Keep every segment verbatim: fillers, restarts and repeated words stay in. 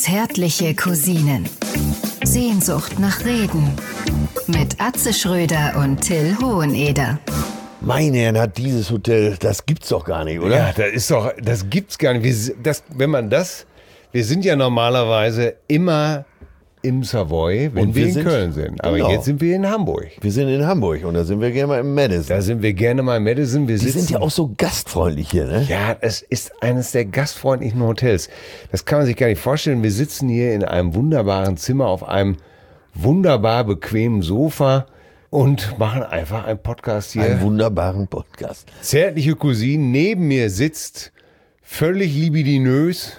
Zärtliche Cousinen. Sehnsucht nach Reden. Mit Atze Schröder und Till Hoheneder. Meine Herren, hat dieses Hotel, das gibt's doch gar nicht, oder? Ja, das ist doch, das gibt's gar nicht. Wir, das, wenn man das, wir sind ja normalerweise immer im Savoy, wenn Und wir, wir in sind- Köln sind. Aber genau. jetzt sind wir in Hamburg. Wir sind in Hamburg und da sind wir gerne mal im Madison. Da sind wir gerne mal in Madison. Wir Die sitzen, sind ja auch so gastfreundlich hier, ne? Ja, es ist eines der gastfreundlichen Hotels. Das kann man sich gar nicht vorstellen. Wir sitzen hier in einem wunderbaren Zimmer auf einem wunderbar bequemen Sofa und machen einfach einen Podcast hier. Einen wunderbaren Podcast. Zärtliche Cousine, neben mir sitzt völlig libidinös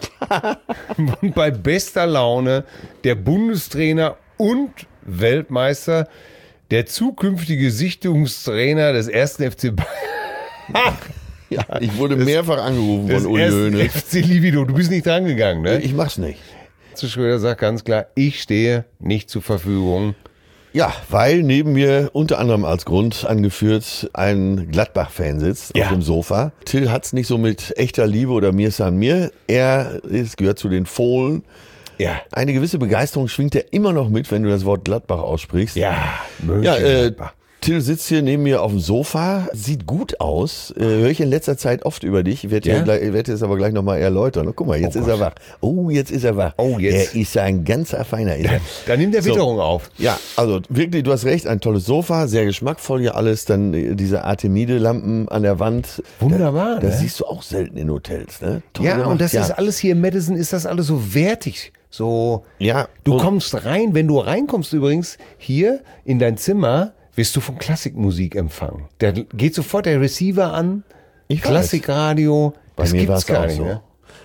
und bei bester Laune der Bundestrainer und Weltmeister, der zukünftige Sichtungstrainer des ersten F C Bayern. Ja, ich wurde mehrfach angerufen Des von Uli ersten Hoeneß. F C Libido. Du bist nicht drangegangen, ne? Ich mach's nicht. Atze Schröder sagt ganz klar, ich stehe nicht zur Verfügung. Ja, weil neben mir unter anderem als Grund angeführt ein Gladbach-Fan sitzt Ja. auf dem Sofa. Till hat's nicht so mit echter Liebe oder mir san mir. Er ist, gehört zu den Fohlen. Ja. Eine gewisse Begeisterung schwingt er immer noch mit, wenn du das Wort Gladbach aussprichst. Ja, Ja, äh, Mönchengladbach. Till sitzt hier neben mir auf dem Sofa, sieht gut aus, äh, höre ich in letzter Zeit oft über dich, ich werde Ja? ja? gleich- werd es aber gleich nochmal erläutern. Guck mal, jetzt Oh ist Gott. er wach. Oh, jetzt ist er wach. Oh, jetzt. Er ist ein ganzer Feiner. Ist er. Da nimmt der So. Witterung auf. Ja, also wirklich, du hast recht, ein tolles Sofa, sehr geschmackvoll hier alles, dann äh, diese Artemide-Lampen an der Wand. Wunderbar, Das ne? siehst du auch selten in Hotels, ne? Toll Ja, gemacht, und das ja. ist alles hier in Madison, ist das alles so wertig. So, Ja, du und- kommst rein, wenn du reinkommst übrigens hier in dein Zimmer, wirst du von Klassikmusik empfangen. Da geht sofort der Receiver an, Ich weiß. Klassikradio, Bei das mir gibt's war's gar auch nicht. so. Ne?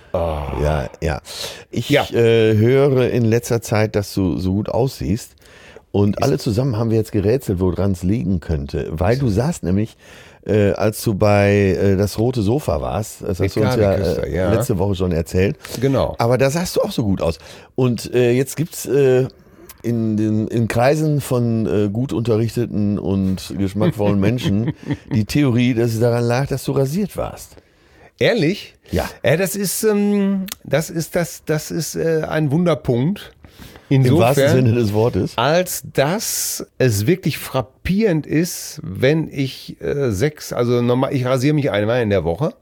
Ja, ja. Ich Ja. Äh, höre in letzter Zeit, dass du so gut aussiehst. Und alle zusammen haben wir jetzt gerätselt, woran es liegen könnte. Weil du saßt nämlich, äh, als du bei äh, das rote Sofa warst, das hast du uns ja, Ricardi-Küster, äh, ja. letzte Woche schon erzählt. Genau. Aber da sahst du auch so gut aus. Und äh, jetzt gibt's äh, in den in Kreisen von äh, gut unterrichteten und geschmackvollen Menschen die Theorie, dass es daran lag, dass du rasiert warst. Ehrlich? Ja. Äh, das ist, ähm, das ist, das, das ist äh, ein Wunderpunkt. Im wahrsten Insofern, Sinne des Wortes. als dass es wirklich frappierend ist, wenn ich äh, sechs, also normal, ich rasiere mich einmal in der Woche.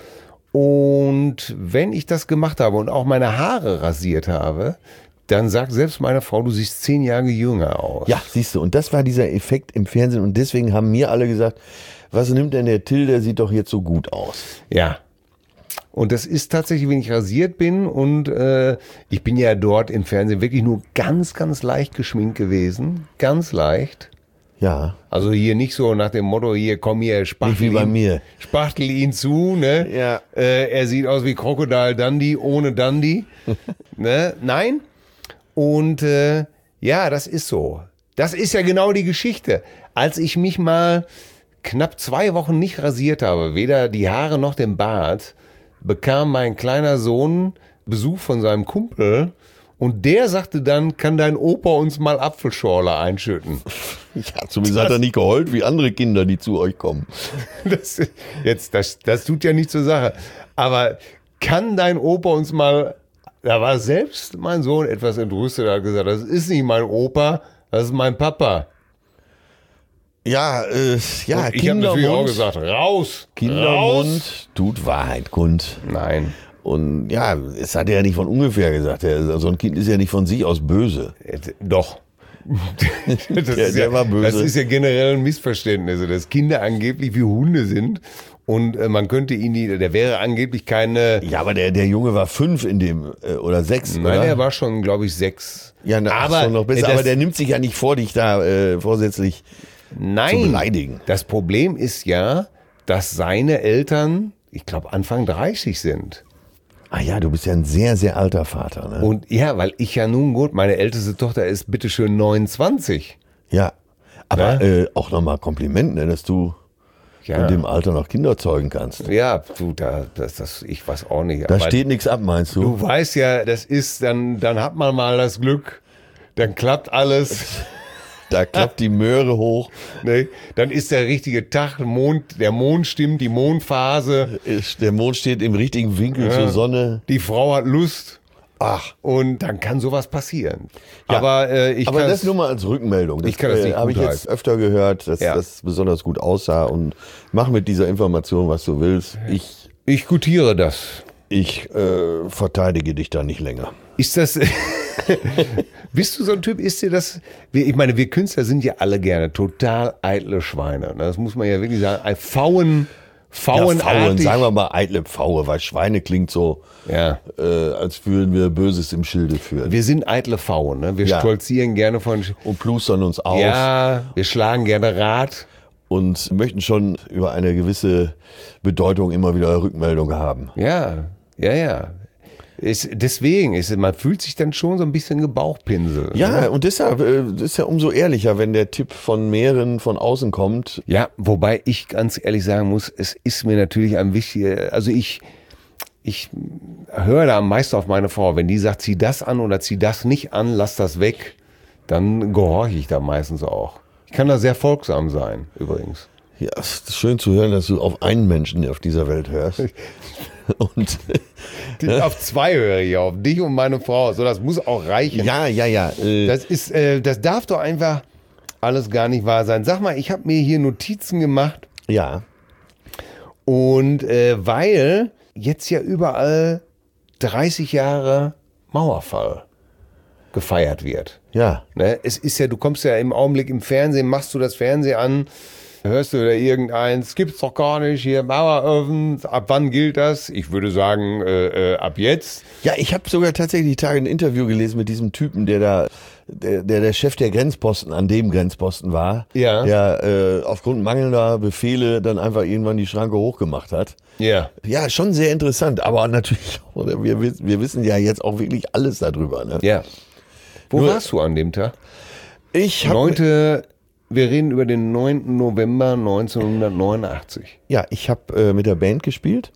Und wenn ich das gemacht habe und auch meine Haare rasiert habe, dann sagt selbst meine Frau, du siehst zehn Jahre jünger aus. Ja, siehst du, und das war dieser Effekt im Fernsehen und deswegen haben mir alle gesagt, was nimmt denn der Till, der sieht doch jetzt so gut aus. Ja. Und das ist tatsächlich, wenn ich rasiert bin und äh, ich bin ja dort im Fernsehen wirklich nur ganz, ganz leicht geschminkt gewesen. Ganz leicht. Ja, Also hier nicht so nach dem Motto, hier komm hier, spachtel, Nicht wie bei ihn, mir. spachtel ihn zu, ne? Ja. Äh, er sieht aus wie Crocodile Dundee ohne Dundee. Ne? Nein. Und äh, ja, das ist so. Das ist ja genau die Geschichte. Als ich mich mal knapp zwei Wochen nicht rasiert habe, weder die Haare noch den Bart, bekam mein kleiner Sohn Besuch von seinem Kumpel und der sagte dann, kann dein Opa uns mal Apfelschorle einschütten? ja zumindest hat er nicht geheult wie andere Kinder, die zu euch kommen. Das, jetzt, das, das tut ja nichts zur Sache. Aber kann dein Opa uns mal, da war selbst mein Sohn etwas entrüstet, er hat gesagt, das ist nicht mein Opa, das ist mein Papa. Ja, äh, ja, Und ich habe natürlich auch Kindermund, gesagt, raus, Kindermund raus. tut Wahrheit kund. Nein, Und ja, es hat er ja nicht von ungefähr gesagt. Er, so ein Kind ist ja nicht von sich aus böse. äh, doch. Das, Der- ist der ja, war böse. das ist ja generell ein Missverständnis, dass Kinder angeblich wie Hunde sind und äh, man könnte ihn, die, der wäre angeblich keine, Ja, aber der, der Junge war fünf in dem, äh, oder sechs, nein, oder? er war schon, glaube ich, sechs. ja, na, aber, schon noch besser. äh, das- Aber der nimmt sich ja nicht vor, dich da äh, vorsätzlich Nein, zu beleidigen. Das Problem ist ja, dass seine Eltern, ich glaube, Anfang dreißig sind. Ah ja, du bist ja ein sehr, sehr alter Vater, ne? Und ja, weil ich ja nun gut, meine älteste Tochter ist bitteschön neunundzwanzig. Ja. Aber äh, auch nochmal Kompliment, ne, dass du Ja, in dem Alter noch Kinder zeugen kannst. ja du, da, das, das, ich weiß auch nicht. Da aber steht nichts ab, meinst du? du weißt ja, das ist, dann, dann hat man mal das Glück, dann klappt alles. Da klappt die Möhre hoch. Ne? Dann ist der richtige Tag, Mond, der Mond stimmt, die Mondphase, Ist- Der Mond steht im richtigen Winkel zur Sonne. die Frau hat Lust. Ach. Und dann kann sowas passieren. Ja, aber äh, ich aber kann das nur mal als Rückmeldung. Das ich kann das nicht äh, habe ich gutheißen. jetzt öfter gehört, dass Ja. das besonders gut aussah. Und mach mit dieser Information, was du willst. Ich, Ich gutiere das. ich äh, verteidige dich da nicht länger. Ist das... Bist du so ein Typ, ist dir das... wir- Ich meine, wir Künstler sind ja alle gerne total eitle Schweine. ne? Das muss man ja wirklich sagen. Ein Pfauen... Ja, Pfauen, Pfauenartig. sagen wir mal eitle Pfaue, weil Schweine klingt so, Ja. äh, als würden wir Böses im Schilde führen. Wir sind eitle Pfauen. Ne? Wir Ja. stolzieren gerne von... Und plustern uns aus Ja, wir schlagen gerne Rad. und möchten schon über eine gewisse Bedeutung immer wieder Rückmeldung haben. Ja, ja, ja. Ist, deswegen ist man fühlt sich dann schon so ein bisschen gebauchpinselt. Ja, ne? und deshalb äh, ist ja umso ehrlicher, wenn der Tipp von mehreren von außen kommt. Ja, wobei ich ganz ehrlich sagen muss, es ist mir natürlich ein wichtiger, also ich, ich höre da am meisten auf meine Frau. Wenn die sagt, zieh das an oder zieh das nicht an, lass das weg, dann gehorche ich da meistens auch. Ich kann da sehr folgsam sein, übrigens. Ja, es ist schön zu hören, dass du auf einen Menschen auf dieser Welt hörst. Und Auf zwei höre ich, auf dich und meine Frau. So, das muss auch reichen. ja, ja, ja. Äh, Das ist, äh, das darf doch einfach alles gar nicht wahr sein. Sag mal, ich habe mir hier Notizen gemacht ja. und äh, weil jetzt ja überall dreißig Jahre Mauerfall gefeiert wird. Ja. Ne? Es ist ja, du kommst ja im Augenblick im Fernsehen, machst du das Fernsehen an, hörst du da irgendeins, gibt's doch gar nicht, hier Maueröfen, ab wann gilt das? Ich würde sagen, äh, äh, ab jetzt. Ja, ich habe sogar tatsächlich die Tage ein Interview gelesen mit diesem Typen, der da, der der, der Chef der Grenzposten an dem Grenzposten war, Ja. der äh, aufgrund mangelnder Befehle dann einfach irgendwann die Schranke hochgemacht hat. Ja. Ja, schon sehr interessant, aber natürlich, oder wir, wiss- wir wissen ja jetzt auch wirklich alles darüber. Ne? Ja. Wo Nur- warst du an dem Tag? Ich habe Neunte, wir reden über den neunten November neunzehnhundertneunundachtzig. ja, ich habe äh, mit der Band gespielt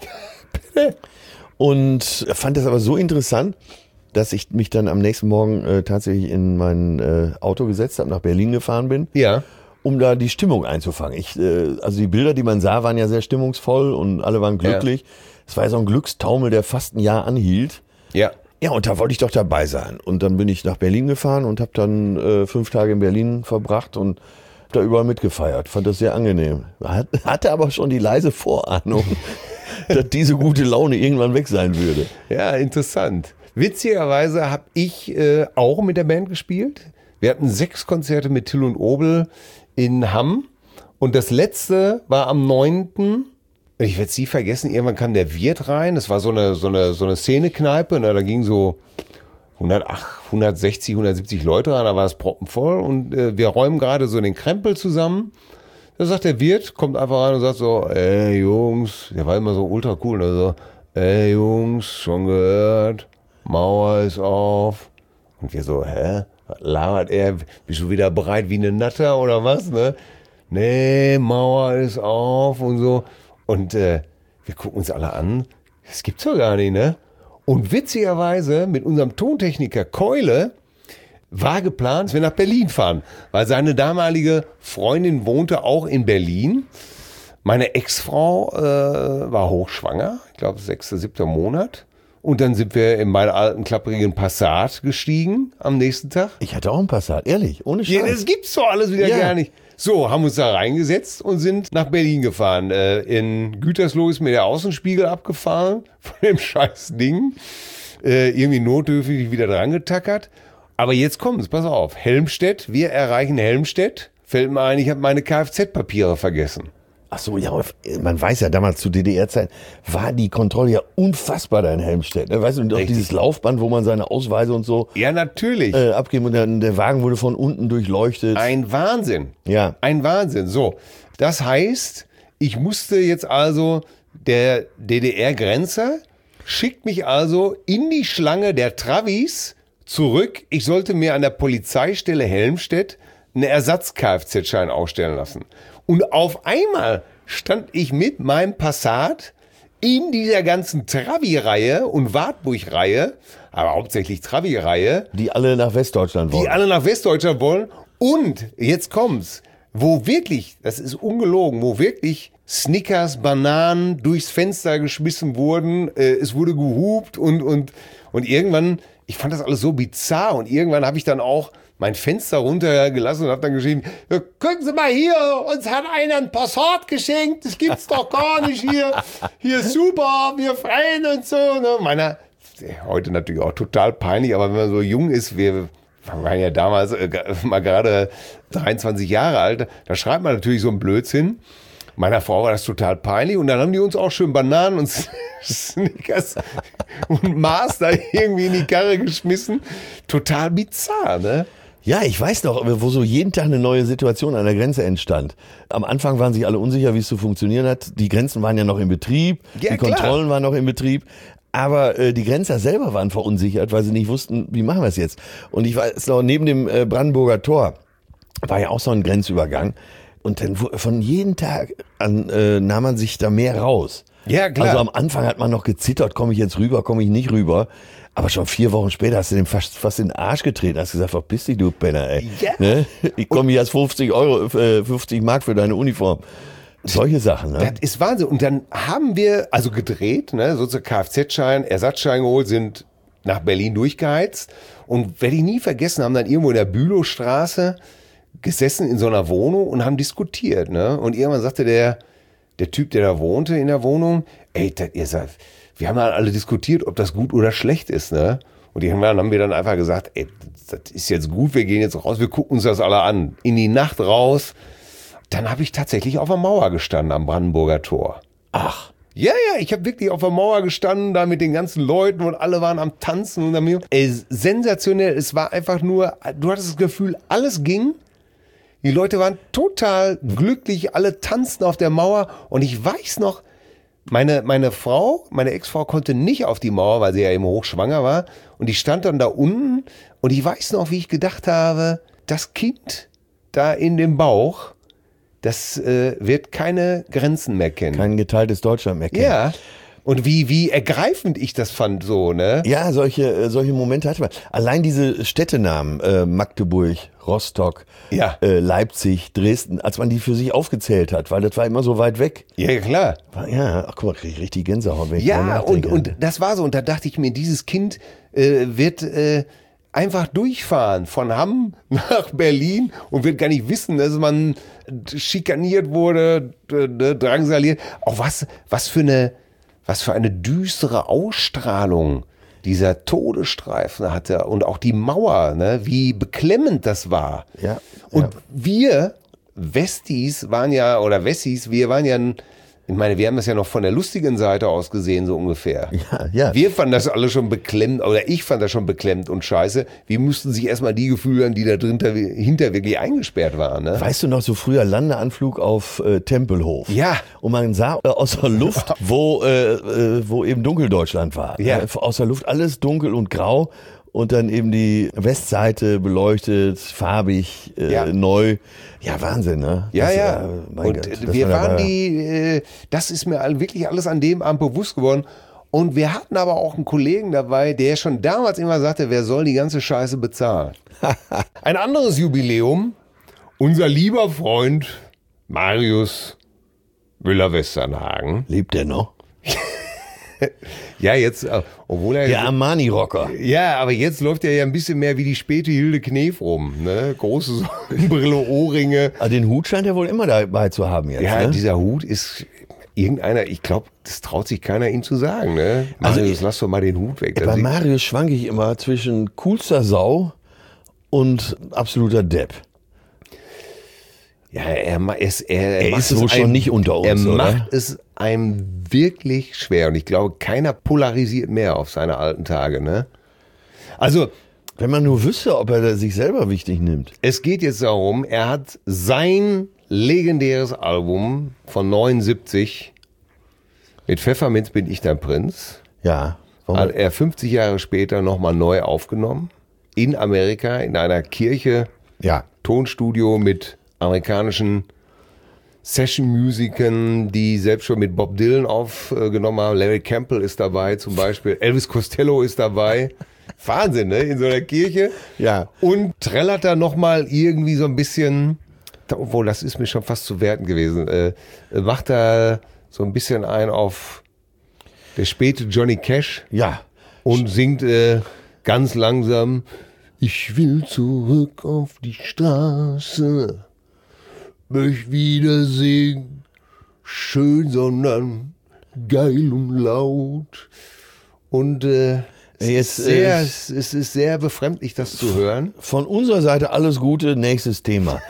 und fand das aber so interessant, dass ich mich dann am nächsten Morgen äh, tatsächlich in mein äh, Auto gesetzt habe, nach Berlin gefahren bin, Ja. um da die Stimmung einzufangen. Ich, äh, also die Bilder, die man sah, waren ja sehr stimmungsvoll und alle waren glücklich. Es war ja so ein Glückstaumel, der fast ein Jahr anhielt. Ja. Ja, und da wollte ich doch dabei sein. Und dann bin ich nach Berlin gefahren und habe dann äh, fünf Tage in Berlin verbracht und hab da überall mitgefeiert. Fand das sehr angenehm. Hat, hatte aber schon die leise Vorahnung, dass diese gute Laune irgendwann weg sein würde. Ja, interessant. Witzigerweise habe ich äh, auch mit der Band gespielt. Wir hatten sechs Konzerte mit Till und Obel in Hamm. Und das letzte war am neunten Ich werde es nie vergessen, irgendwann kam der Wirt rein. Das war so eine, so eine, so eine Szenekneipe. Ne? Da ging so hundertacht, hundertsechzig, hundertsiebzig Leute rein. Da war es proppenvoll. Und äh, wir räumen gerade so den Krempel zusammen. Da sagt der Wirt, kommt einfach rein und sagt so, ey Jungs, der war immer so ultra cool. Ne? So, ey Jungs, schon gehört, Mauer ist auf. Und wir so, hä? Was labert er? Bist du wieder bereit wie eine Natter oder was? Ne? Nee, Mauer ist auf und so. Und äh, wir gucken uns alle an. Das gibt's doch gar nicht, ne? Und witzigerweise mit unserem Tontechniker Keule war geplant, dass wir nach Berlin fahren. Weil seine damalige Freundin wohnte auch in Berlin. Meine Ex-Frau äh, war hochschwanger. Ich glaube, sechster, siebter Monat. Und dann sind wir in meinen alten, klapprigen Passat gestiegen am nächsten Tag. Ich hatte auch ein Passat, ehrlich, ohne Ja, Scheiß. das gibt's doch alles wieder Ja. gar nicht. So, haben uns da reingesetzt und sind nach Berlin gefahren. Äh, in Gütersloh ist mir der Außenspiegel abgefahren von dem scheiß Ding. Äh, irgendwie notdürftig wieder dran getackert. Aber jetzt kommt's, pass auf. Helmstedt, wir erreichen Helmstedt. Fällt mir ein, ich habe meine Kfz-Papiere vergessen. Ach so, ja, aber man weiß ja, damals zu D D R-Zeiten war die Kontrolle ja unfassbar da in Helmstedt. Ne? Weißt du, und auch Richtig. dieses Laufband, wo man seine Ausweise und so Ja, natürlich. äh, abgeben und dann der Wagen wurde von unten durchleuchtet. Ein Wahnsinn. Ja. Ein Wahnsinn. So, das heißt, ich musste jetzt also, der D D R-Grenzer schickt mich also in die Schlange der Travis zurück. Ich sollte mir an der Polizeistelle Helmstedt einen Ersatz-Kfz-Schein ausstellen lassen. Und auf einmal stand ich mit meinem Passat in dieser ganzen Travi-Reihe und Wartburg-Reihe, aber hauptsächlich Travi-Reihe, Die alle nach Westdeutschland wollen. die alle nach Westdeutschland wollen. Und jetzt kommt's. wo wirklich, das ist ungelogen, wo wirklich Snickers, Bananen durchs Fenster geschmissen wurden, äh, es wurde gehupt und, und, und irgendwann, ich fand das alles so bizarr und irgendwann habe ich dann auch mein Fenster runtergelassen und habe dann geschrieben, ja, gucken Sie mal hier, uns hat einer ein Passat geschenkt, das gibt's doch gar nicht hier, hier super, wir freuen uns so. Ne? Meiner, heute natürlich auch total peinlich, aber wenn man so jung ist, wir waren ja damals äh, mal gerade dreiundzwanzig Jahre alt, da schreibt man natürlich so einen Blödsinn. Meiner Frau war das total peinlich und dann haben die uns auch schön Bananen und Snickers und Mars da irgendwie in die Karre geschmissen. Total bizarr, ne? Ja, ich weiß noch, wo so jeden Tag eine neue Situation an der Grenze entstand. Am Anfang waren sich alle unsicher, wie es zu funktionieren hat. Die Grenzen waren ja noch in Betrieb, ja, die klar. Kontrollen waren noch in Betrieb. Aber äh, die Grenzer selber waren verunsichert, weil sie nicht wussten, wie machen wir es jetzt. Und ich weiß noch, neben dem äh, Brandenburger Tor war ja auch so ein Grenzübergang. Und dann von jedem Tag an äh, nahm man sich da mehr raus. Ja, klar. Also am Anfang hat man noch gezittert, komme ich jetzt rüber, komme ich nicht rüber. Aber schon vier Wochen später hast du dem fast, fast in den Arsch getreten. Hast gesagt, verpiss dich, du Penner, ey. Ja. Ne? Ich komme hier als fünfzig Euro, äh, fünfzig Mark für deine Uniform. Solche Sachen, ne? Das ist Wahnsinn. Und dann haben wir also gedreht, ne, sozusagen Kfz-Schein, Ersatzschein geholt, sind nach Berlin durchgeheizt. Und werde ich nie vergessen, haben dann irgendwo in der Bülowstraße gesessen in so einer Wohnung und haben diskutiert, ne? Und irgendwann sagte der, der Typ, der da wohnte in der Wohnung, ey, das, ihr sagt, wir haben dann alle diskutiert, ob das gut oder schlecht ist, ne? Und irgendwann haben wir dann einfach gesagt, ey, das ist jetzt gut, wir gehen jetzt raus, wir gucken uns das alle an. In die Nacht raus. Dann habe ich tatsächlich auf der Mauer gestanden am Brandenburger Tor. Ach. Ja, ja, ich habe wirklich auf der Mauer gestanden, da mit den ganzen Leuten und alle waren am Tanzen. Und dann, ey, sensationell, es war einfach nur, du hattest das Gefühl, alles ging. Die Leute waren total glücklich, alle tanzten auf der Mauer. Und ich weiß noch, meine, meine Frau, meine Ex-Frau konnte nicht auf die Mauer, weil sie ja eben hochschwanger war. Und die stand dann da unten. Und ich weiß noch, wie ich gedacht habe, das Kind da in dem Bauch, das äh, wird keine Grenzen mehr kennen. Kein geteiltes Deutschland mehr kennen. Ja. Und wie, wie ergreifend ich das fand, so, ne? Ja, solche, äh, solche Momente hatte man. Allein diese Städtenamen, äh, Magdeburg, Rostock, Ja. äh, Leipzig, Dresden, als man die für sich aufgezählt hat, weil das war immer so weit weg. Ja, klar. War, ja, ach guck mal, krieg ich richtig Gänsehaut, wenn ich Ja, drüber und, nachdenke. und das war so. Und da dachte ich mir, dieses Kind äh, wird äh, einfach durchfahren von Hamm nach Berlin und wird gar nicht wissen, dass man schikaniert wurde, d- drangsaliert. Auch was, was für eine, was für eine düstere Ausstrahlung dieser Todesstreifen hatte und auch die Mauer, ne, wie beklemmend das war. Ja, Und ja. wir Westies waren ja, oder Wessis, wir waren ja, ein, ich meine, wir haben das ja noch von der lustigen Seite aus gesehen, so ungefähr. Ja, ja. Wir fanden das alle schon beklemmt, oder ich fand das schon beklemmt und scheiße. Wir mussten sich erstmal die Gefühle an, die da drin, hinter wirklich eingesperrt waren. Ne? Weißt du noch, so früher Landeanflug auf äh, Tempelhof? Ja. Und man sah äh, aus der Luft, wo, äh, äh, wo eben Dunkeldeutschland war. Ja. Äh, aus der Luft alles dunkel und grau. Und dann eben die Westseite beleuchtet, farbig, äh, Ja. neu. Ja, Wahnsinn, ne? Ja, Das, ja. äh, mein Und Gott, äh, dass wir man da waren war. die, äh, das ist mir all- wirklich alles an dem Abend bewusst geworden. Und wir hatten aber auch einen Kollegen dabei, der schon damals immer sagte, wer soll die ganze Scheiße bezahlen? Ein anderes Jubiläum, unser lieber Freund Marius Müller-Westernhagen. Lebt der noch? Ja, jetzt, äh, obwohl er... Der Armani-Rocker. Ja, aber jetzt läuft er ja ein bisschen mehr wie die späte Hilde Knef rum. Ne? Große Sonnenbrille, Ohrringe. Aber den Hut scheint er wohl immer dabei zu haben jetzt. Ja, ne? dieser Hut ist irgendeiner, ich glaube, das traut sich keiner ihm zu sagen. Ne? Also Marius, ich- lass doch mal den Hut weg. Bei Das sieht- Marius schwanke ich immer zwischen coolster Sau und absoluter Depp. ja, er, ma- es, er, Er macht ist es wohl schon einem- nicht unter uns, Er oder? macht es einem wirklich schwer. Und ich glaube, keiner polarisiert mehr auf seine alten Tage. Ne? Also, Wenn man nur wüsste, ob er sich selber wichtig nimmt. es geht jetzt darum, er hat sein legendäres Album von neunundsiebzig mit Pfefferminz bin ich dein Prinz, Ja. Warum? hat er fünfzig Jahre später nochmal neu aufgenommen. In Amerika, in einer Kirche, Ja. Tonstudio mit amerikanischen Session-Musikern, die selbst schon mit Bob Dylan aufgenommen haben. Larry Campbell ist dabei zum Beispiel. Elvis Costello ist dabei. Wahnsinn, ne? In so einer Kirche. Ja. Und trällert da nochmal irgendwie so ein bisschen obwohl das ist mir schon fast zu werten gewesen, äh, macht da so ein bisschen ein auf der späte Johnny Cash Ja. und singt äh, ganz langsam, ich will zurück auf die Straße, möcht wieder singen, schön, sondern geil und laut. Und äh, es, Jetzt, ist sehr, äh, es, es ist sehr befremdlich, das zu hören. Von unserer Seite alles Gute, nächstes Thema.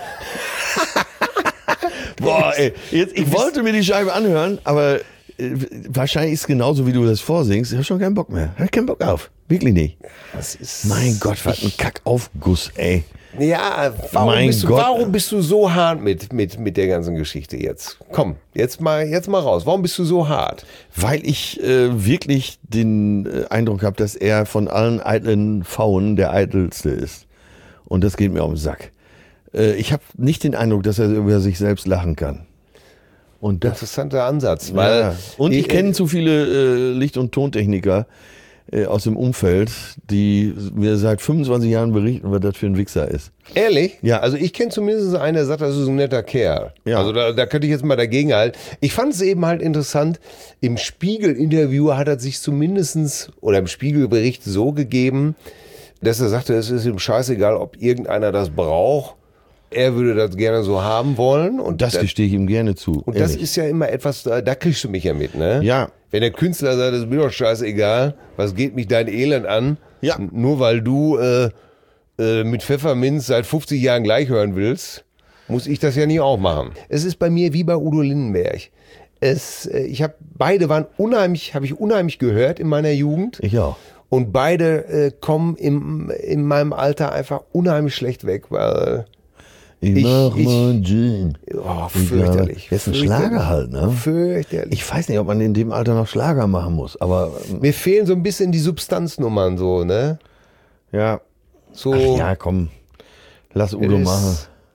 Boah, ey, jetzt, ich wollte mir die Scheibe anhören, aber äh, wahrscheinlich ist es genauso, wie du das vorsingst. Ich habe schon keinen Bock mehr. Ich hab keinen Bock auf. Wirklich nicht. Das ist Mein Gott, was ein Kackaufguss, ey. Ja, warum, Mein bist du, Gott. warum bist du so hart mit, mit, mit der ganzen Geschichte jetzt? Komm, jetzt mal, jetzt mal raus. Warum bist du so hart? Weil ich äh, wirklich den äh, Eindruck habe, dass er von allen eitlen Pfauen der eitelste ist. Und das geht mir auf den Sack. Äh, ich habe nicht den Eindruck, dass er über sich selbst lachen kann. Und das, Interessanter Ansatz. Weil ja. Und ich kenne zu viele äh, Licht- und Tontechniker äh, aus dem Umfeld, die mir seit fünfundzwanzig Jahren berichten, was das für ein Wichser ist. Ehrlich? Ja. Also ich kenne zumindest einen, der sagt, das ist ein netter Kerl. Ja. Also da, da könnte ich jetzt mal dagegen halten. Ich fand es eben halt interessant, im Spiegel-Interview hat er sich zumindestens oder im Spiegelbericht so gegeben, dass er sagte, es ist ihm scheißegal, ob irgendeiner das braucht. Er würde das gerne so haben wollen. Und Das gestehe ich ihm gerne zu. Und das ehrlich. ist ja immer etwas, da, da kriegst du mich ja mit, ne? Ja. Wenn der Künstler sagt, das ist mir doch scheißegal, was geht mich dein Elend an? Ja. N- Nur weil du äh, äh, mit Pfefferminz seit fünfzig Jahren gleich hören willst, muss ich das ja nicht auch machen. Es ist bei mir wie bei Udo Lindenberg. Es, äh, ich habe beide waren unheimlich, habe ich unheimlich gehört in meiner Jugend. Ich auch. Und beide äh, kommen im, in meinem Alter einfach unheimlich schlecht weg, weil Ich, Ich- mach ich- mal Gin. oh, fürchterlich. Das ist ein Fürchterlich. Schlager halt, ne? Fürchterlich. Ich weiß nicht, ob man in dem Alter noch Schlager machen muss, aber ähm, Mir fehlen so ein bisschen die Substanznummern so, ne? ja. So Ach ja, komm. Lass Udo es- machen.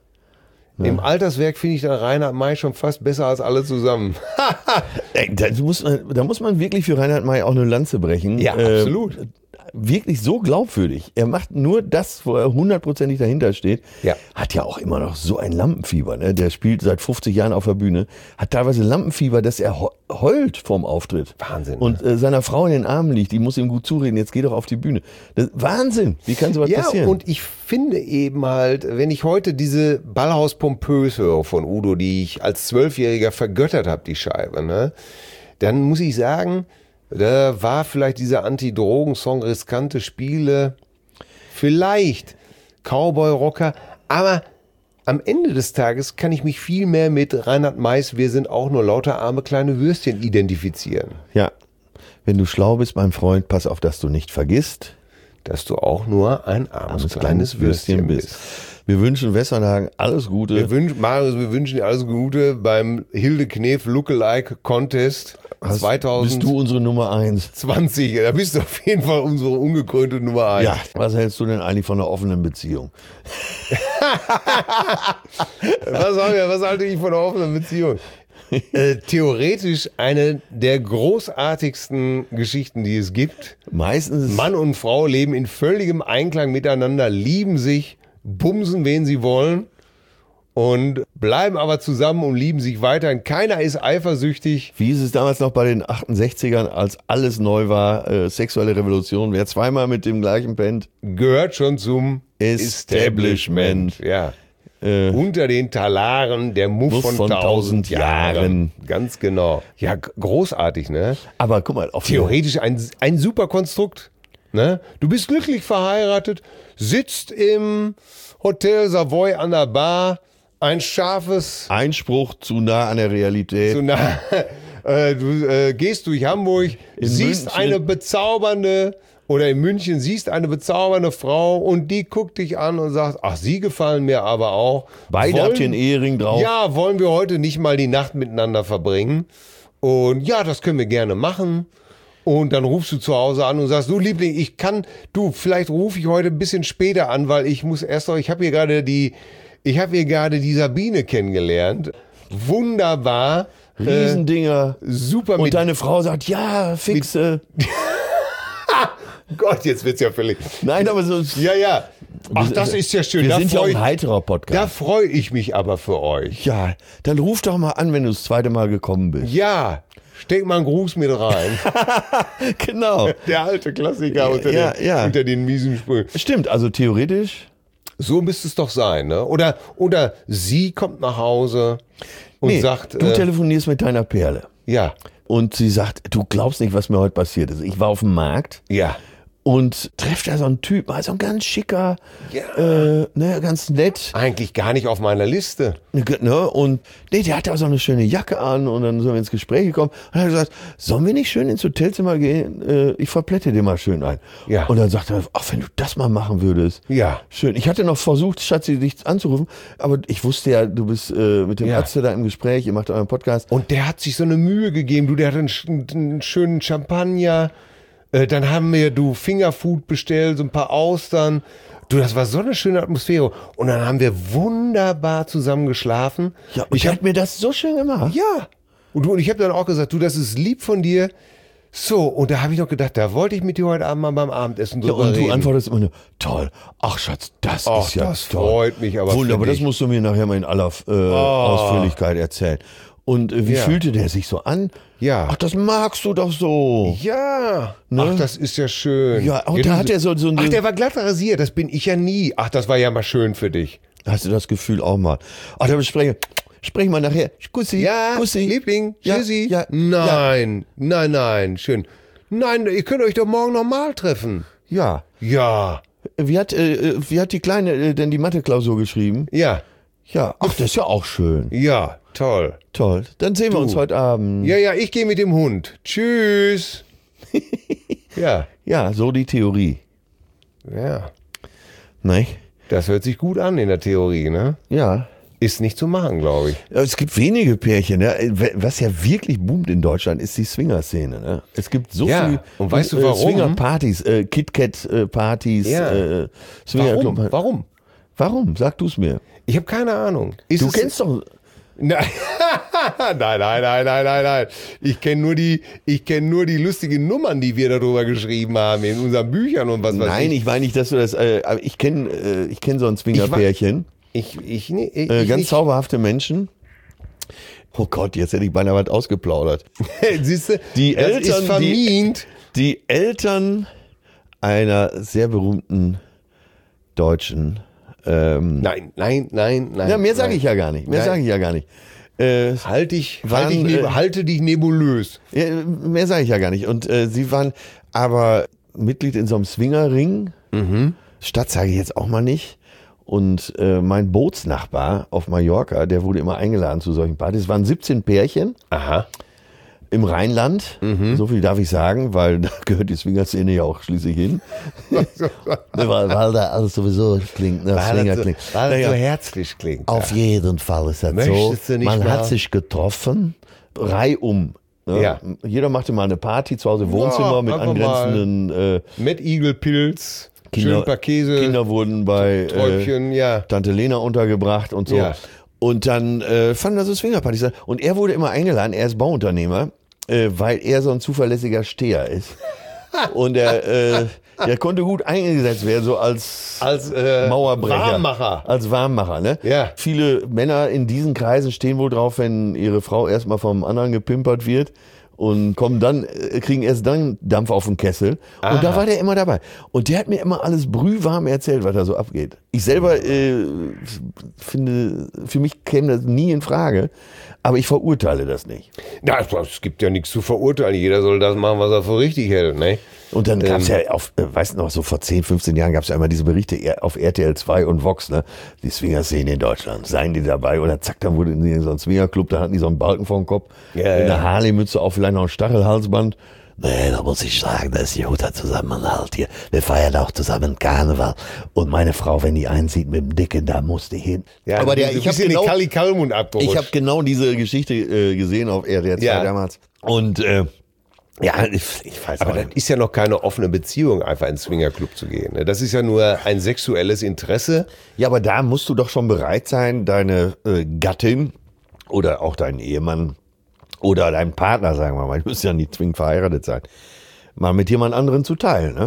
Im Alterswerk finde ich dann Reinhard May schon fast besser als alle zusammen. Ey, da, muss man, da muss man wirklich für Reinhard May auch eine Lanze brechen. Ja, Äh, absolut. Wirklich so glaubwürdig. Er macht nur das, wo er hundertprozentig dahinter steht. Ja. Hat ja auch immer noch so ein Lampenfieber. Ne? Der spielt seit fünfzig Jahren auf der Bühne. Hat teilweise Lampenfieber, dass er heu- heult vorm Auftritt. Wahnsinn, Und äh, seiner Frau in den Armen liegt. Die muss ihm gut zureden. Jetzt geh doch auf die Bühne. Das, Wahnsinn. Wie kann sowas Ja, passieren? und ich finde eben halt, wenn ich heute diese Ballhaus Pompös höre von Udo, die ich als Zwölfjähriger vergöttert habe, die Scheibe, ne, dann muss ich sagen, da war vielleicht dieser Anti-Drogen-Song Riskante Spiele, vielleicht Cowboy-Rocker, aber am Ende des Tages kann ich mich viel mehr mit Reinhard Mays, wir sind auch nur lauter arme kleine Würstchen identifizieren. Ja. Wenn du schlau bist, mein Freund, pass auf, dass du nicht vergisst, Dass du auch nur ein armes, armes kleines Würstchen bist. Wir wünschen Westernhagen alles Gute. Wir wünschen, Marius, wir wünschen dir alles Gute beim Hilde Knef Lookalike Contest Hast- zwanzig Bist du unsere Nummer eins? zwanzig. Da bist du auf jeden Fall unsere ungekrönte Nummer eins. Ja. Was hältst du denn eigentlich von einer offenen Beziehung? Was, haben wir, was halte ich von einer offenen Beziehung? äh, theoretisch eine der großartigsten Geschichten, die es gibt. Meistens. Mann und Frau leben in völligem Einklang miteinander, lieben sich, bumsen, wen sie wollen und bleiben aber zusammen und lieben sich weiterhin. Keiner ist eifersüchtig. Wie ist es damals noch bei den achtundsechzigern, als alles neu war, äh, sexuelle Revolution? Wer zweimal mit dem gleichen pennt? Gehört schon zum Establishment. Ja. Äh, Unter den Talaren der Muff Muff von, von tausend tausend Jahren. Jahren. Ganz genau. Ja, g- großartig, ne? aber guck mal, auf Theoretisch ein, ein super Konstrukt. Ne? Du bist glücklich verheiratet, sitzt im Hotel Savoy an der Bar, ein scharfes, Einspruch zu nah an der Realität. so nah, äh, du äh, gehst durch Hamburg, In siehst München. eine bezaubernde, oder in München siehst eine bezaubernde Frau und die guckt dich an und sagt, ach, sie gefallen mir aber auch. Beide Wollen- habt ihr einen Ehering drauf. Ja, wollen wir heute nicht mal die Nacht miteinander verbringen? Und ja, das können wir gerne machen. Und dann rufst du zu Hause an und sagst, du Liebling, ich kann, du, vielleicht rufe ich heute ein bisschen später an, weil ich muss erst noch, ich habe hier gerade die, ich habe hier gerade die Sabine kennengelernt. Wunderbar. Riesendinger. Äh, super Und mit, deine Frau sagt, ja, fixe. Gott, jetzt wird's ja völlig. Nein, aber so. Ja, ja. Ach, das ist ja schön. Wir Da sind ja auch freu ein ich- heiterer Da Podcast. freue ich mich aber für euch. Ja, dann ruf doch mal an, wenn du das zweite Mal gekommen bist. Ja, steck mal einen Gruß mit rein. Genau. Der alte Klassiker unter, Ja, den, ja. unter den miesen Sprüchen. Stimmt, also theoretisch. So müsste es doch sein, ne? Oder, oder sie kommt nach Hause und Nee, sagt, du äh, telefonierst mit deiner Perle. ja, Und sie sagt, du glaubst nicht, was mir heute passiert ist. Ich war auf dem Markt ja, und treffe da so einen Typ, also ein ganz schicker, Ja. äh, ne, ganz nett. eigentlich gar nicht auf meiner Liste. Ne? Und nee, der hatte auch so eine schöne Jacke an und dann sind wir ins Gespräch gekommen und er hat gesagt, sollen wir nicht schön ins Hotelzimmer gehen? Äh, ich verplätte dir mal schön ein. Ja. Und dann sagte er, ach, wenn du das mal machen würdest. Ja. Schön. Ich hatte noch versucht, Schatzi, dich anzurufen, aber ich wusste ja, du bist äh, mit dem Ja. Arzt da im Gespräch, ihr macht euren Podcast. Und der hat sich so eine Mühe gegeben. Du, der hat einen, sch- einen schönen Champagner. Äh, dann haben wir, du, Fingerfood bestellt, so ein paar Austern. Du, das war so eine schöne Atmosphäre. Und dann haben wir wunderbar zusammen geschlafen. Ja, und ich habe mir das so schön gemacht. Ja. Und, du, und ich habe dann auch gesagt, du, das ist lieb von dir. So, und da habe ich noch gedacht, da wollte ich mit dir heute Abend mal beim Abendessen Ja, drüber und du reden. antwortest immer nur, toll, ach Schatz, das Ach, ist ja das toll. freut mich aber für Wunderbar, das dich. musst du mir nachher mal in aller äh, Ausführlichkeit erzählen. Und äh, wie Ja. fühlte der sich so an? Ja. Ach, das magst du doch so. Ja. Ne? Ach, das ist ja schön. Ja, und du- da hat er so- so eine- Ach, der war glatt rasiert, das bin ich ja nie. Ach, das war ja mal schön für dich. Hast du das Gefühl auch mal? Ach, da besprechen, sprechen wir nachher. Kussi, Ja, Kussi. Liebling, Ja, tschüssi. ja, nein, nein, nein, schön. Nein, ihr könnt euch doch morgen nochmal treffen. Ja. Ja, Wie hat, äh, wie hat die Kleine äh, denn die Mathe-Klausur geschrieben? ja, Ja, ach, das ist ja auch schön. ja, toll. Toll. Dann sehen wir uns heute Abend. Ja, ja, ich gehe mit dem Hund. Tschüss. Ja, Ja, so die Theorie. ja. Ne? Das hört sich gut an in der Theorie, ne? Ja. Ist nicht zu machen, glaube ich. Es gibt wenige Pärchen. Ne? Was ja wirklich boomt in Deutschland, ist die Swinger-Szene. Ne? Es gibt so Ja, viel und weißt du äh, warum? Swinger-Partys, äh, KitKat-Partys, Ja. äh, Swinger-Club. Warum? Warum? Warum? Sag du es mir. Ich habe keine Ahnung. Ist Du es- kennst doch. Nein, nein, nein, nein, nein, nein, nein. Ich kenne nur die, ich kenne nur die lustigen Nummern, die wir darüber geschrieben haben in unseren Büchern und was weiß Nein, ich. ich meine nicht, dass du das. Äh, aber ich kenne äh, ich kenn so ein Swinger-Pärchen. Ich, ich, nee, ich, Äh, ich ganz nicht. zauberhafte Menschen. Oh Gott, jetzt hätte ich beinahe was ausgeplaudert. Siehst du, Die das Eltern, ist die- vermint. Die Eltern einer sehr berühmten Deutschen. Ähm, Nein, nein, nein, nein. ja, mehr sage nein. ich ja gar nicht. Mehr Nein. sage ich ja gar nicht. Äh, Halt dich, Waren, halt, dich neb äh, halte dich nebulös. ja, mehr sage ich ja gar nicht. Und äh, sie waren aber Mitglied in so einem Swingerring. Stadt sage ich jetzt auch mal nicht. Und äh, mein Bootsnachbar auf Mallorca, der wurde immer eingeladen zu solchen Partys. Es waren siebzehn Pärchen Aha. im Rheinland. So viel darf ich sagen, weil da gehört die Swingerszene ja auch schließlich hin. weil, weil da alles sowieso klingt. Ne, Weil Swinger das, so, klingt. weil das Naja, so herzlich klingt. auf jeden Fall ist das Möchtest so. du nicht Man mal- hat sich getroffen, reihum. Ne? Ja. Jeder machte mal eine Party zu Hause im Wohnzimmer Ja, mit einfach angrenzenden äh, Mit Igelpilz, schön Kinder, ein paar Käse, Kinder wurden bei äh, Träubchen, ja. Tante Lena untergebracht und so. Ja. Und dann äh, fanden wir so Swingerpartys statt. Und er wurde immer eingeladen, er ist Bauunternehmer, äh, weil er so ein zuverlässiger Steher ist. Und er, äh, der konnte gut eingesetzt werden, so als, Als äh, Mauerbrecher. Warmmacher. Als Warmmacher, ne? Ja. Viele Männer in diesen Kreisen stehen wohl drauf, wenn ihre Frau erstmal vom anderen gepimpert wird und kommen dann, äh, kriegen erst dann Dampf auf den Kessel. Und da war der immer dabei. Und der hat mir immer alles brühwarm erzählt, was da so abgeht. Ich selber äh, finde, für mich käme das nie in Frage, aber ich verurteile das nicht. Na, es gibt ja nichts zu verurteilen. Jeder soll das machen, was er für richtig hält, ne? Und dann gab es Ähm. ja, auf, äh, weißt du noch, so vor zehn, fünfzehn Jahren gab es ja immer diese Berichte er- auf R T L zwei und Vox, ne? Die Swinger-Szene in Deutschland. Seien die dabei? Oder zack, dann wurde in so ein Swingerclub, da hatten die so einen Balken vor dem Kopf, Ja, eine ja. Harley-Mütze auf, vielleicht noch ein Stachelhalsband. Nee, da muss ich sagen, das ist ein guter Zusammenhalt hier. Wir feiern auch zusammen Karneval. Und meine Frau, wenn die einzieht mit dem Dicken, da muss die hin. Ja, aber der, du ich habe bist in den genau, Kali Kalmund abgerutscht. ich hab genau diese Geschichte äh, gesehen auf R T L zwei Ja. damals. Und äh, ja, ich, ich weiß Aber auch das nicht. ist ja noch keine offene Beziehung, einfach in den Swingerclub zu gehen. ne? Das ist ja nur ein sexuelles Interesse. Ja, aber da musst du doch schon bereit sein, deine äh, Gattin oder auch deinen Ehemann oder deinen Partner, sagen wir mal, du musst ja nicht zwingend verheiratet sein, mal mit jemand anderen zu teilen. Ne?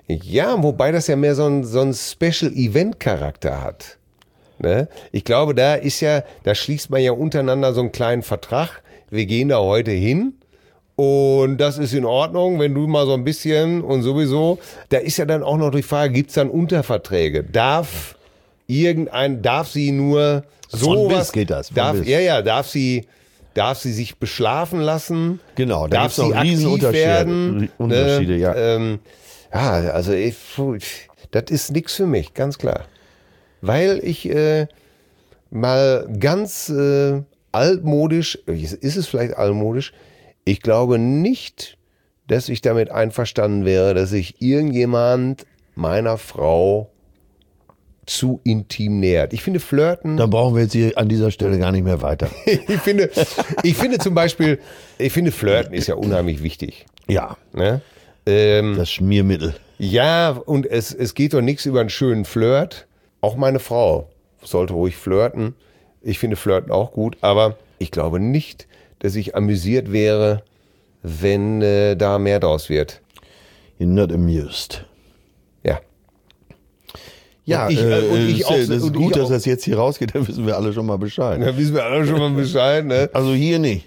Ja, wobei das ja mehr so ein, so ein Special-Event-Charakter hat. Ne? Ich glaube, da ist ja, da schließt man ja untereinander so einen kleinen Vertrag. Wir gehen da heute hin und das ist in Ordnung, wenn du mal so ein bisschen und sowieso. Da ist ja dann auch noch die Frage, gibt es dann Unterverträge? Darf irgendein, darf sie nur so was geht das? Von darf, bis. ja, ja, darf sie, darf sie sich beschlafen lassen? Genau, da darf gibt's noch sie aktiv Riesenunterschiede, werden? Unterschiede, ne? ja. Ähm, ja, also ich, das ist nichts für mich, ganz klar. Weil ich äh, mal ganz äh, altmodisch, ist es vielleicht altmodisch, ich glaube nicht, dass ich damit einverstanden wäre, dass sich irgendjemand meiner Frau zu intim nähert. Ich finde Flirten... Dann brauchen wir jetzt hier an dieser Stelle gar nicht mehr weiter. ich, finde, ich finde zum Beispiel, ich finde Flirten ist ja unheimlich wichtig. Ja, Ne? Ähm, das Schmiermittel. ja, und es, es geht doch nichts über einen schönen Flirt. Auch meine Frau sollte ruhig flirten. Ich finde Flirten auch gut, aber ich glaube nicht, dass ich amüsiert wäre, wenn äh, da mehr draus wird. You're not amused. Ja. Ja, Und ich, äh, äh, und ich ist, auch- das ist und gut, ich dass auch- das jetzt hier rausgeht, dann wissen wir alle schon mal Bescheid. Da wissen wir alle schon mal Bescheid, ne? Also hier nicht.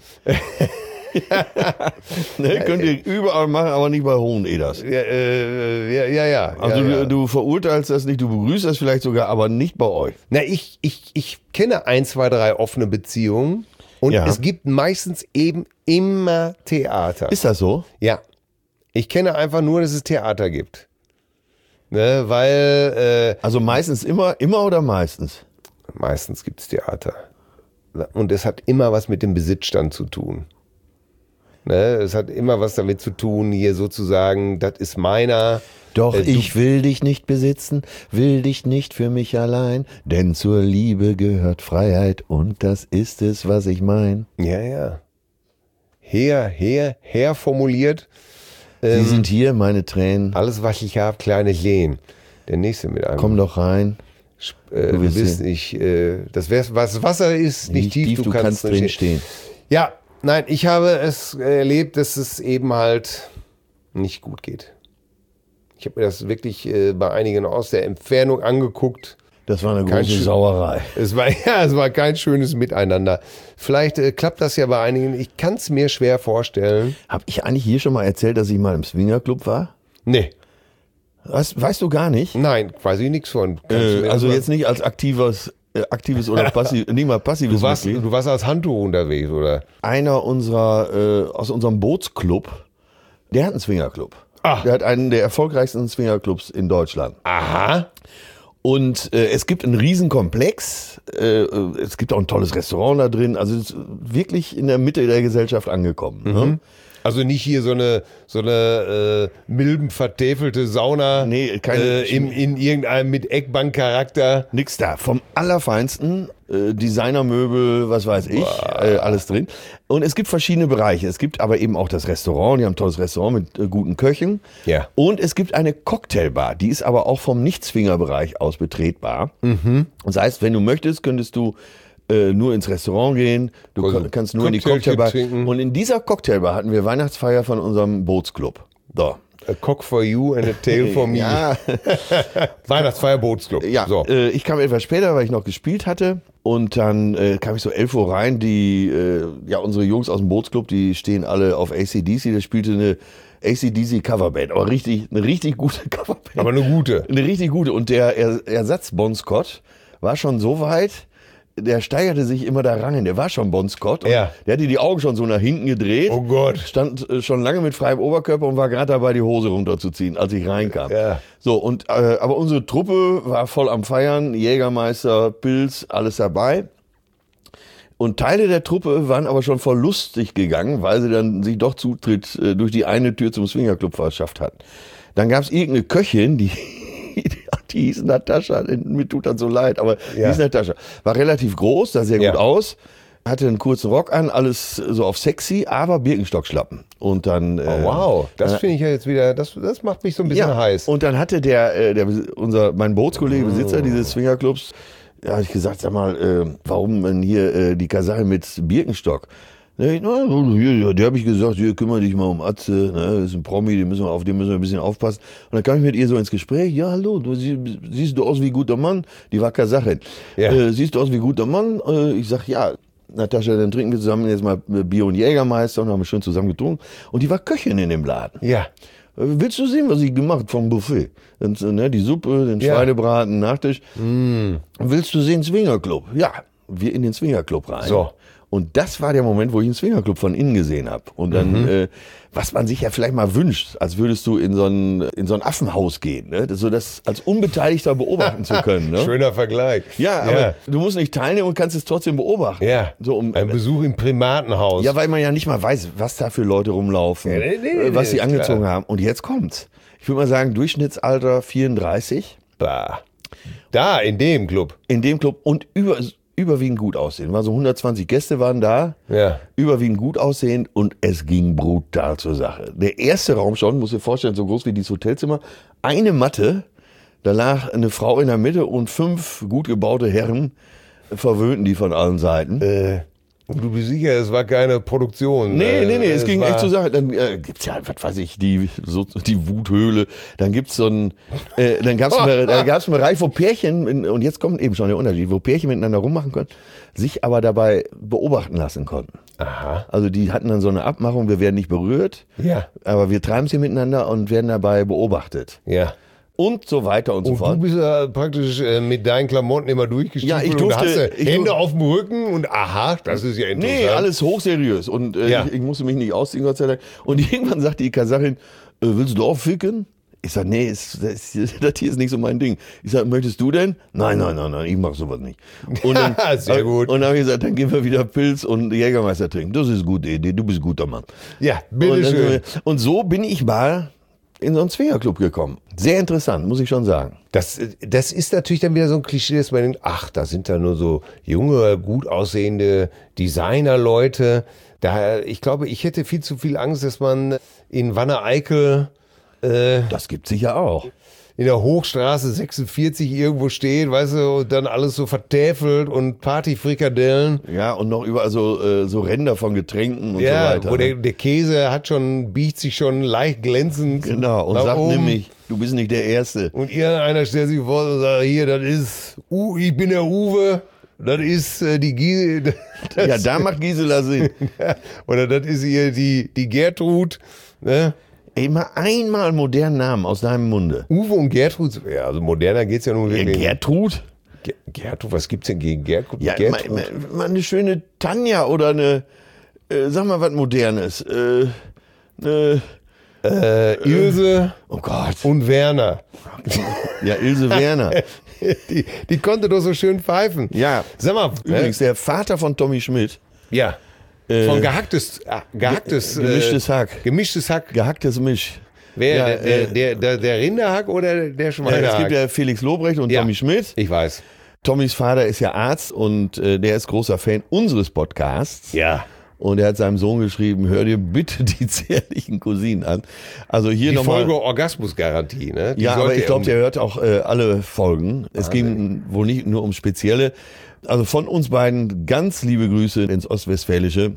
ne, könnt ihr überall machen, aber nicht bei Hoheneders. Ja, äh, ja, ja. ja Also ja, ja. Du, du verurteilst das nicht, du begrüßt das vielleicht sogar, aber nicht bei euch. Na, ich, ich, ich kenne ein, zwei, drei offene Beziehungen und Ja. es gibt meistens eben immer Theater. Ist das so? Ja. Ich kenne einfach nur, dass es Theater gibt. Ne, weil Also meistens immer, immer oder meistens? äh, meistens gibt es Theater. Und es hat immer was mit dem Besitzstand zu tun. Ne, es hat immer was damit zu tun, hier sozusagen, das ist meiner. Doch, Äh, du- ich will dich nicht besitzen, will dich nicht für mich allein, denn zur Liebe gehört Freiheit und das ist es, was ich mein. Ja, ja. Her, her, her formuliert. Sie sind hier, meine Tränen, Alles, was ich habe, kleine Lehen. Der nächste mit einem. komm doch rein. Äh, du willst bist sehen. nicht, äh, das wär, was Wasser ist, nicht, tief, du, kannst, drin drin stehen. Ja, nein, ich habe es erlebt, dass es eben halt nicht gut geht. Ich habe mir das wirklich äh, bei einigen aus der Entfernung angeguckt. Das war eine Kein große Sch- Sauerei. Es war, ja, es war kein schönes Miteinander. Vielleicht äh, klappt das ja bei einigen. Ich kann es mir schwer vorstellen. Hab ich eigentlich hier schon mal erzählt, dass ich mal im Swingerclub war? Nee, Was, weißt du gar nicht? nein, weiß ich nichts von. Kannst du Äh, mir also das jetzt nicht als aktives, äh, aktives oder passiv, nicht mal passives Du warst, Mitglied. du warst als Handtuch unterwegs, oder? Einer unserer, äh, aus unserem Bootsclub, der hat einen Swingerclub. Ah. Der hat einen der erfolgreichsten Swingerclubs in Deutschland. Aha. Und äh, es gibt einen Riesenkomplex, äh, äh, es gibt auch ein tolles Restaurant da drin, also es ist wirklich in der Mitte der Gesellschaft angekommen. Ne? Also nicht hier so eine so eine äh, milbenvertäfelte Sauna Nee, keine- äh, im, in irgendeinem mit Eckbankcharakter. Nix da, vom Allerfeinsten, äh, Designermöbel, was weiß ich, äh, alles drin. Und es gibt verschiedene Bereiche. Es gibt aber eben auch das Restaurant, die haben ein tolles Restaurant mit äh, guten Köchen. Ja. Und es gibt eine Cocktailbar, die ist aber auch vom Nicht-Swinger-Bereich aus betretbar. Mhm. Das heißt, wenn du möchtest, könntest du äh, nur ins Restaurant gehen, du Also kon- kannst nur in die Cocktailchen Cocktailbar. trinken. Und in dieser Cocktailbar hatten wir Weihnachtsfeier von unserem Bootsclub. So. A cock for you and a tail for me. Ja, Weihnachtsfeier Bootsclub. ja. So. Äh, ich kam etwas später, weil ich noch gespielt hatte. Und dann äh, kam ich so elf Uhr rein. Die, äh, ja, unsere Jungs aus dem Bootsclub, die stehen alle auf A C D C. Da spielte eine A C D C Coverband, aber richtig, eine richtig gute Coverband. Aber eine gute. Eine richtig gute. Und der er Ersatz Bon Scott war schon so weit, der steigerte sich immer da rein. Der war schon Bon Scott. Und Ja. Der hatte die Augen schon so nach hinten gedreht. Oh Gott. Stand äh, schon lange mit freiem Oberkörper und war gerade dabei, die Hose runterzuziehen, als ich reinkam. Ja. So, und, äh, aber unsere Truppe war voll am Feiern. Jägermeister, Pilz, alles dabei. Und Teile der Truppe waren aber schon voll lustig gegangen, weil sie dann sich doch Zutritt äh, durch die eine Tür zum Swingerclub verschafft hatten. Dann gab es irgendeine Köchin, die, die hieß Natascha, mir tut das so leid, aber die Ja. hieß Natascha. War relativ groß, sah sehr Ja. gut aus, hatte einen kurzen Rock an, alles so auf sexy, aber Birkenstockschlappen. Und dann, Oh, äh, wow. Das dann- finde ich ja jetzt wieder, das, das macht mich so ein bisschen heiß. und dann hatte der, äh, der unser, mein Bootskollege, Besitzer dieses Swingerclubs, ja, hab ich gesagt, sag mal, äh, warum denn hier äh, die Kasal mit Birkenstock? Ja, der, der habe ich gesagt, hier, kümmere dich mal um Atze, ne, das ist ein Promi, den müssen wir, auf den müssen wir ein bisschen aufpassen. Und dann kam ich mit ihr so ins Gespräch, ja, hallo, du sie, siehst du aus wie guter Mann? Die war Kasachin. Ja. Äh, siehst du aus wie guter Mann? Äh, ich sag, ja, Natascha, dann trinken wir zusammen jetzt mal Bier und Jägermeister und haben schön zusammen getrunken. Und die war Köchin in dem Laden. Ja. Willst du sehen, was ich gemacht vom Buffet? Und, ne, die Suppe, den Ja. Schweinebraten, Nachtisch. Mm. Willst du sehen, Swingerclub? Ja, wir in den Swingerclub rein. So. Und das war der Moment, wo ich den Swingerclub von innen gesehen habe. Und dann, mhm. äh, was man sich ja vielleicht mal wünscht, als würdest du in so ein, in so ein Affenhaus gehen, ne? So das als Unbeteiligter beobachten zu können. Ne? Schöner Vergleich. Ja, aber ja. du musst nicht teilnehmen und kannst es trotzdem beobachten. Ja, so, um, ein Besuch im Primatenhaus. Ja, weil man ja nicht mal weiß, was da für Leute rumlaufen, ja, nee, nee, was sie nee, angezogen klar. haben. Und jetzt kommt's. Ich würde mal sagen, Durchschnittsalter vierunddreißig. Bah. Da, in dem Club. In dem Club und über... überwiegend gut aussehen. War so hundertzwanzig Gäste waren da, ja. überwiegend gut aussehend und es ging brutal zur Sache. Der erste Raum schon, muss dir vorstellen, so groß wie dieses Hotelzimmer, eine Matte, da lag eine Frau in der Mitte und fünf gut gebaute Herren verwöhnten die von allen Seiten. Äh, und du bist sicher, es war keine Produktion. Nee, äh, nee, nee, es, es ging war... echt zur Sache. Dann äh, gibt's ja, was weiß ich, die, so, die Wuthöhle. Dann gibt's so ein, äh, dann gab's einen, da gab's einen Bereich, wo Pärchen, in, und jetzt kommt eben schon der Unterschied, wo Pärchen miteinander rummachen können, sich aber dabei beobachten lassen konnten. Aha. Also die hatten dann so eine Abmachung, wir werden nicht berührt, Ja. aber wir treiben sie miteinander und werden dabei beobachtet. Ja. Und so weiter und, Und so fort. du bist ja praktisch äh, mit deinen Klamotten immer durchgestiefelt Ja, ich und durfte- hast du ich Hände durfte- auf dem Rücken und aha, das ist ja interessant. Nee, alles hochseriös. Und äh, Ja. ich, ich musste mich nicht ausziehen, Gott sei Dank. Und irgendwann sagte die Kasachin, äh, willst du auch ficken? Ich sag, nee, ist, das, das hier ist nicht so mein Ding. Ich sag, möchtest du denn? Nein, nein, nein, nein, ich mach sowas nicht. Und dann, Sehr gut. Und dann habe ich gesagt, dann gehen wir wieder Pilz und Jägermeister trinken. Das ist eine gute Idee, du bist ein guter Mann. Ja, Und, dann, bitteschön. und so bin ich mal in so einen Swingerclub gekommen. Sehr interessant, muss ich schon sagen. Das, das ist natürlich dann wieder so ein Klischee, dass man denkt, ach, da sind da nur so junge, gut aussehende Designerleute. Da, ich glaube, ich hätte viel zu viel Angst, dass man in Wanne-Eickel äh, Das gibt's sicher auch. in der Hochstraße sechsundvierzig irgendwo steht, weißt du, und dann alles so vertäfelt und Partyfrikadellen. Ja, und noch überall so, äh, so Ränder von Getränken und Ja, so weiter. wo der, ne? der Käse hat schon, biegt sich schon leicht glänzend. Genau, und nach sagt oben. nämlich, du bist nicht der Erste. Und irgendeiner stellt sich vor und sagt, hier, das ist, uh, ich bin der Uwe, das ist äh, die Gisela. Ja, da macht Gisela Sinn. Oder das ist hier die, die Gertrud. Ne? Ey, mal einmal einen modernen Namen aus deinem Munde. Uwe und Gertrud, ja, also moderner geht's ja nun Ja, wirklich. Gertrud? Ge- Gertrud, was gibt's denn gegen Gertrud? Ja, Gertrud? mal, mal, mal eine schöne Tanja oder eine, äh, sag mal was Modernes. Äh, eine, äh, Ilse oh Gott. und Werner. Ja, Ilse Werner. Die, die konnte doch so schön pfeifen. Ja, Sag mal, übrigens, der Vater von Tommy Schmidt. äh, ja, Äh, von gehacktes, ah, gehacktes, ge- gemischtes äh, Hack. Gemischtes Hack. Gehacktes Misch. Wer, Ja, der, der, äh, der, der, der Rinderhack oder der Ja, Schweinehack? es gibt ja Felix Lobrecht und Ja. Tommy Schmidt. Ich weiß. Tommys Vater ist ja Arzt und äh, der ist großer Fan unseres Podcasts. Ja. Und er hat seinem Sohn geschrieben, hör dir bitte die zärtlichen Cousinen an. Also hier Die nochmal. Folge Orgasmusgarantie, ne? Die Ja, aber sollte ich glaube, er- der hört auch äh, alle Folgen. Es ging wohl nicht nur um spezielle. Also von uns beiden ganz liebe Grüße ins Ostwestfälische.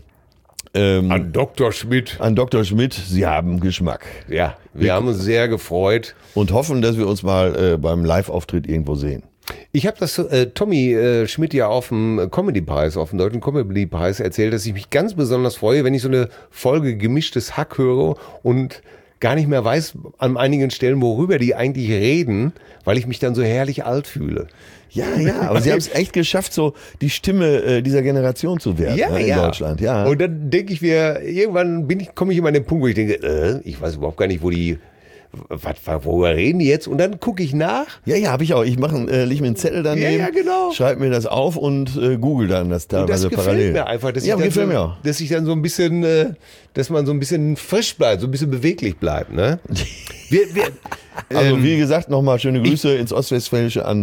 Ähm, An Doktor Schmidt. an Doktor Schmidt, Sie haben Geschmack. Ja, wir haben uns sehr gefreut. Und hoffen, dass wir uns mal äh, beim Live-Auftritt irgendwo sehen. Ich habe das äh, Tommy äh, Schmidt ja auf dem Comedy-Preis, auf dem Deutschen Comedy-Preis erzählt, dass ich mich ganz besonders freue, wenn ich so eine Folge gemischtes Hack höre und gar nicht mehr weiß an einigen Stellen, worüber die eigentlich reden, weil ich mich dann so herrlich alt fühle. Ja, ja, aber Sie haben es echt geschafft, so die Stimme äh, dieser Generation zu werden ne, in Deutschland. Ja. Und dann denke ich mir, irgendwann bin ich, komme ich immer an den Punkt, wo ich denke, äh, ich weiß überhaupt gar nicht, wo die, was, worüber reden die jetzt? Und dann gucke ich nach. Ja, ja, habe ich auch. Ich mache, äh, leg mir einen Zettel daneben, Ja, ja, genau. schreibe mir das auf und äh, google dann das Und das teilweise gefällt parallel. mir einfach, dass, ja, ich dann gefällt so, mir auch. dass ich dann so ein bisschen, äh, dass man so ein bisschen frisch bleibt, so ein bisschen beweglich bleibt. Ne? Wir, wir, Also ähm, wie gesagt, nochmal schöne Grüße ins Ostwestfälische an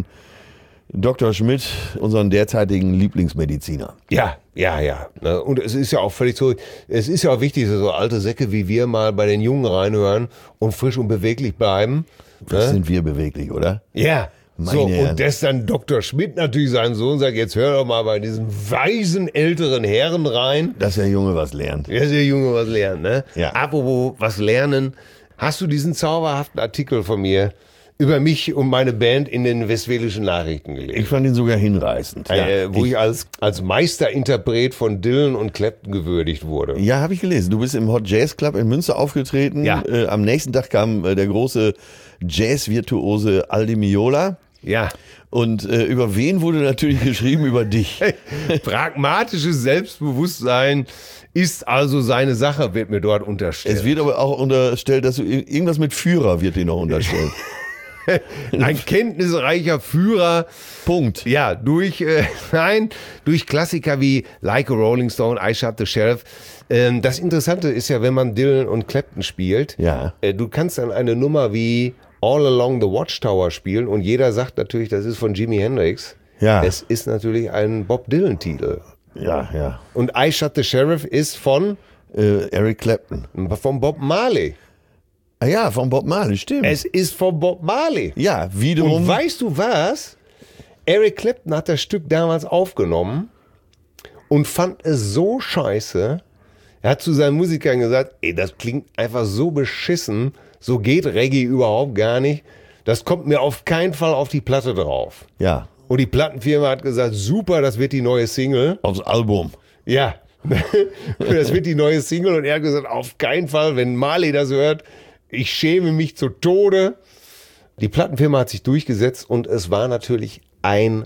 Doktor Schmidt, unseren derzeitigen Lieblingsmediziner. Ja, ja, ja. Ne? Und es ist ja auch völlig so, es ist ja auch wichtig, dass so alte Säcke wie wir mal bei den Jungen reinhören und frisch und beweglich bleiben. Das Ne? sind wir beweglich, oder? Ja. Meine So, Herren. und dass dann Doktor Schmidt natürlich seinen Sohn sagt, jetzt hör doch mal bei diesen weisen älteren Herren rein. Dass der Junge was lernt. Ja, der Junge was lernen, ne? Ja. Apropos was lernen, hast du diesen zauberhaften Artikel von mir über mich und meine Band in den Westfälischen Nachrichten gelesen? Ich fand ihn sogar hinreißend. äh, wo ich, ich als, als Meisterinterpret von Dylan und Clapton gewürdigt wurde. ja, habe ich gelesen. Du bist im Hot Jazz Club in Münster aufgetreten. Ja. Äh, am nächsten Tag kam äh, der große Jazz-Virtuose Aldi Meola. Ja. Und äh, über wen wurde natürlich geschrieben? Über dich. Pragmatisches Selbstbewusstsein ist also seine Sache, wird mir dort unterstellt. Es wird aber auch unterstellt, dass du ir- irgendwas mit Führer wird dir noch unterstellt. Ein kenntnisreicher Führer. Punkt. Ja, durch, äh, nein, durch Klassiker wie Like a Rolling Stone, I Shot the Sheriff. Ähm, das Interessante ist ja, wenn man Dylan und Clapton spielt, Ja. äh, du kannst dann eine Nummer wie All Along the Watchtower spielen und jeder sagt natürlich, das ist von Jimi Hendrix. Ja. Es ist natürlich ein Bob Dylan-Titel. Ja, ja. Und I Shot the Sheriff ist von, Äh, Eric Clapton. von Bob Marley. Ah ja, von Bob Marley, stimmt. Es ist von Bob Marley. ja, wiederum. Und weißt du was? Eric Clapton hat das Stück damals aufgenommen und fand es so scheiße. Er hat zu seinen Musikern gesagt, ey, das klingt einfach so beschissen, so geht Reggae überhaupt gar nicht. Das kommt mir auf keinen Fall auf die Platte drauf. ja, Und die Plattenfirma hat gesagt, super, das wird die neue Single. aufs Album. Ja, das wird die neue Single. Und er hat gesagt, auf keinen Fall, wenn Marley das hört, ich schäme mich zu Tode. Die Plattenfirma hat sich durchgesetzt und es war natürlich ein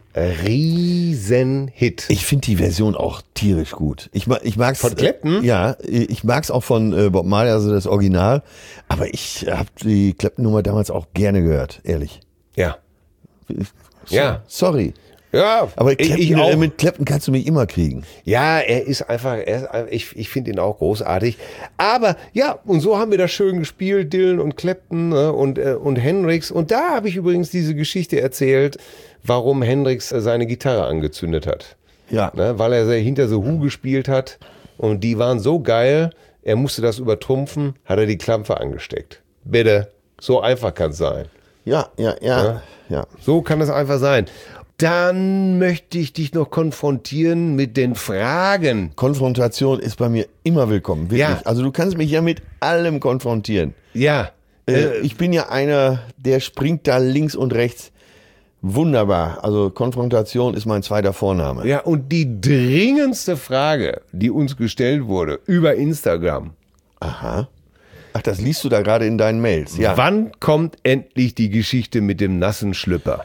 Riesenhit. Ich finde die Version auch tierisch gut. Ich, mag, ich mag's. Von Clapton? Äh, ja, ich mag's auch von äh, Bob Marley, also das Original. Aber ich habe die Clapton-Nummer damals auch gerne gehört, ehrlich. Ja. So, Ja. Sorry. Ja, Aber ich, Clapton, ich auch. äh, mit Clapton kannst du mich immer kriegen. Ja, er ist einfach, er ist, ich, ich finde ihn auch großartig. Aber ja, und so haben wir das schön gespielt, Dylan und Clapton, ne, und, äh, und Hendrix. Und da habe ich übrigens diese Geschichte erzählt, warum Hendrix äh, seine Gitarre angezündet hat. Ja. Ne, weil er hinter The Who gespielt hat und die waren so geil, er musste das übertrumpfen, hat er die Klampfe angesteckt. Bitte, so einfach kann es sein. Ja, ja, ja, Ja. ja. So kann es einfach sein. Dann möchte ich dich noch konfrontieren mit den Fragen. Konfrontation ist bei mir immer willkommen, wirklich. Ja. Also du kannst mich ja mit allem konfrontieren. Ja, Äh, ich bin ja einer, der springt da links und rechts. Wunderbar. Also Konfrontation ist mein zweiter Vorname. ja, und die dringendste Frage, die uns gestellt wurde über Instagram. Aha. Ach, das liest du da gerade in deinen Mails. Ja. Wann kommt endlich die Geschichte mit dem nassen Schlüpper?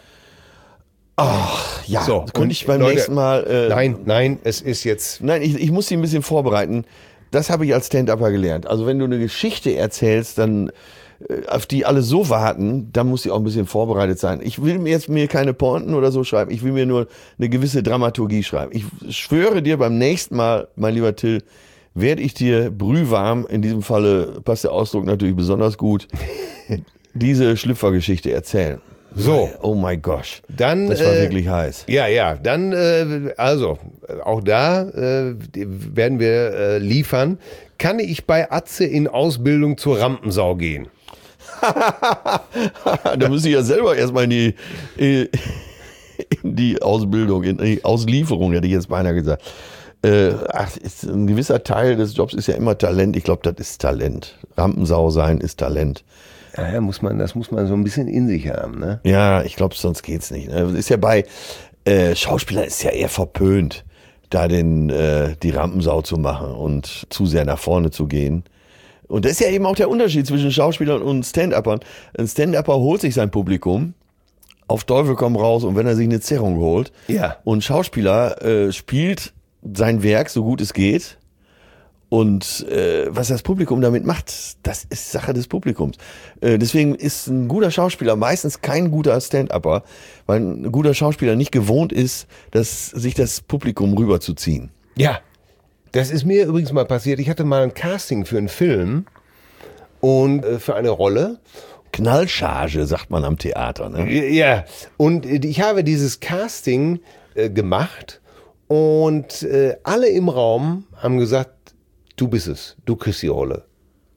Ja, So, könnte und ich beim Leute, nächsten Mal. Äh, Nein, nein, es ist jetzt. Nein, ich, ich muss sie ein bisschen vorbereiten. Das habe ich als Stand-Upper gelernt. Also wenn du eine Geschichte erzählst, dann äh, auf die alle so warten, dann muss sie auch ein bisschen vorbereitet sein. Ich will mir jetzt mir keine Pointen oder so schreiben. Ich will mir nur eine gewisse Dramaturgie schreiben. Ich schwöre dir, beim nächsten Mal, mein lieber Till, werde ich dir brühwarm, in diesem Falle passt der Ausdruck natürlich besonders gut, diese Schlüpfergeschichte erzählen. So. Oh my gosh. Dann, Das war äh, wirklich heiß. Ja, ja, dann, äh, also, äh, auch da äh, werden wir äh, liefern. Kann ich bei Atze in Ausbildung zur Rampensau gehen? Da muss ich ja selber erstmal in die, in die Ausbildung, in die Auslieferung, hätte ich jetzt beinahe gesagt. Äh, ach, ist, ein gewisser Teil des Jobs ist ja immer Talent. Ich glaube, das ist Talent. Rampensau sein ist Talent. Ja, ja, muss man, das muss man so ein bisschen in sich haben, ne? Ja, ich glaube, sonst geht's nicht. Ne? Ist ja bei äh, Schauspielern ist ja eher verpönt, da den, äh, die Rampensau zu machen und zu sehr nach vorne zu gehen. Und das ist ja eben auch der Unterschied zwischen Schauspielern und Stand-Uppern. Ein Stand-Upper holt sich sein Publikum, auf Teufel komm raus, und wenn er sich eine Zerrung holt. Ja. Und Schauspieler äh, spielt sein Werk so gut es geht. Und äh, was das Publikum damit macht, das ist Sache des Publikums. Äh, deswegen ist ein guter Schauspieler meistens kein guter Stand-Upper, weil ein guter Schauspieler nicht gewohnt ist, dass, sich das Publikum rüberzuziehen. Ja. Das ist mir übrigens mal passiert. Ich hatte mal ein Casting für einen Film und äh, für eine Rolle. Knallcharge, sagt man am Theater. Ne? Ja. Und äh, ich habe dieses Casting äh, gemacht und äh, alle im Raum haben gesagt, du bist es, du kriegst die Rolle.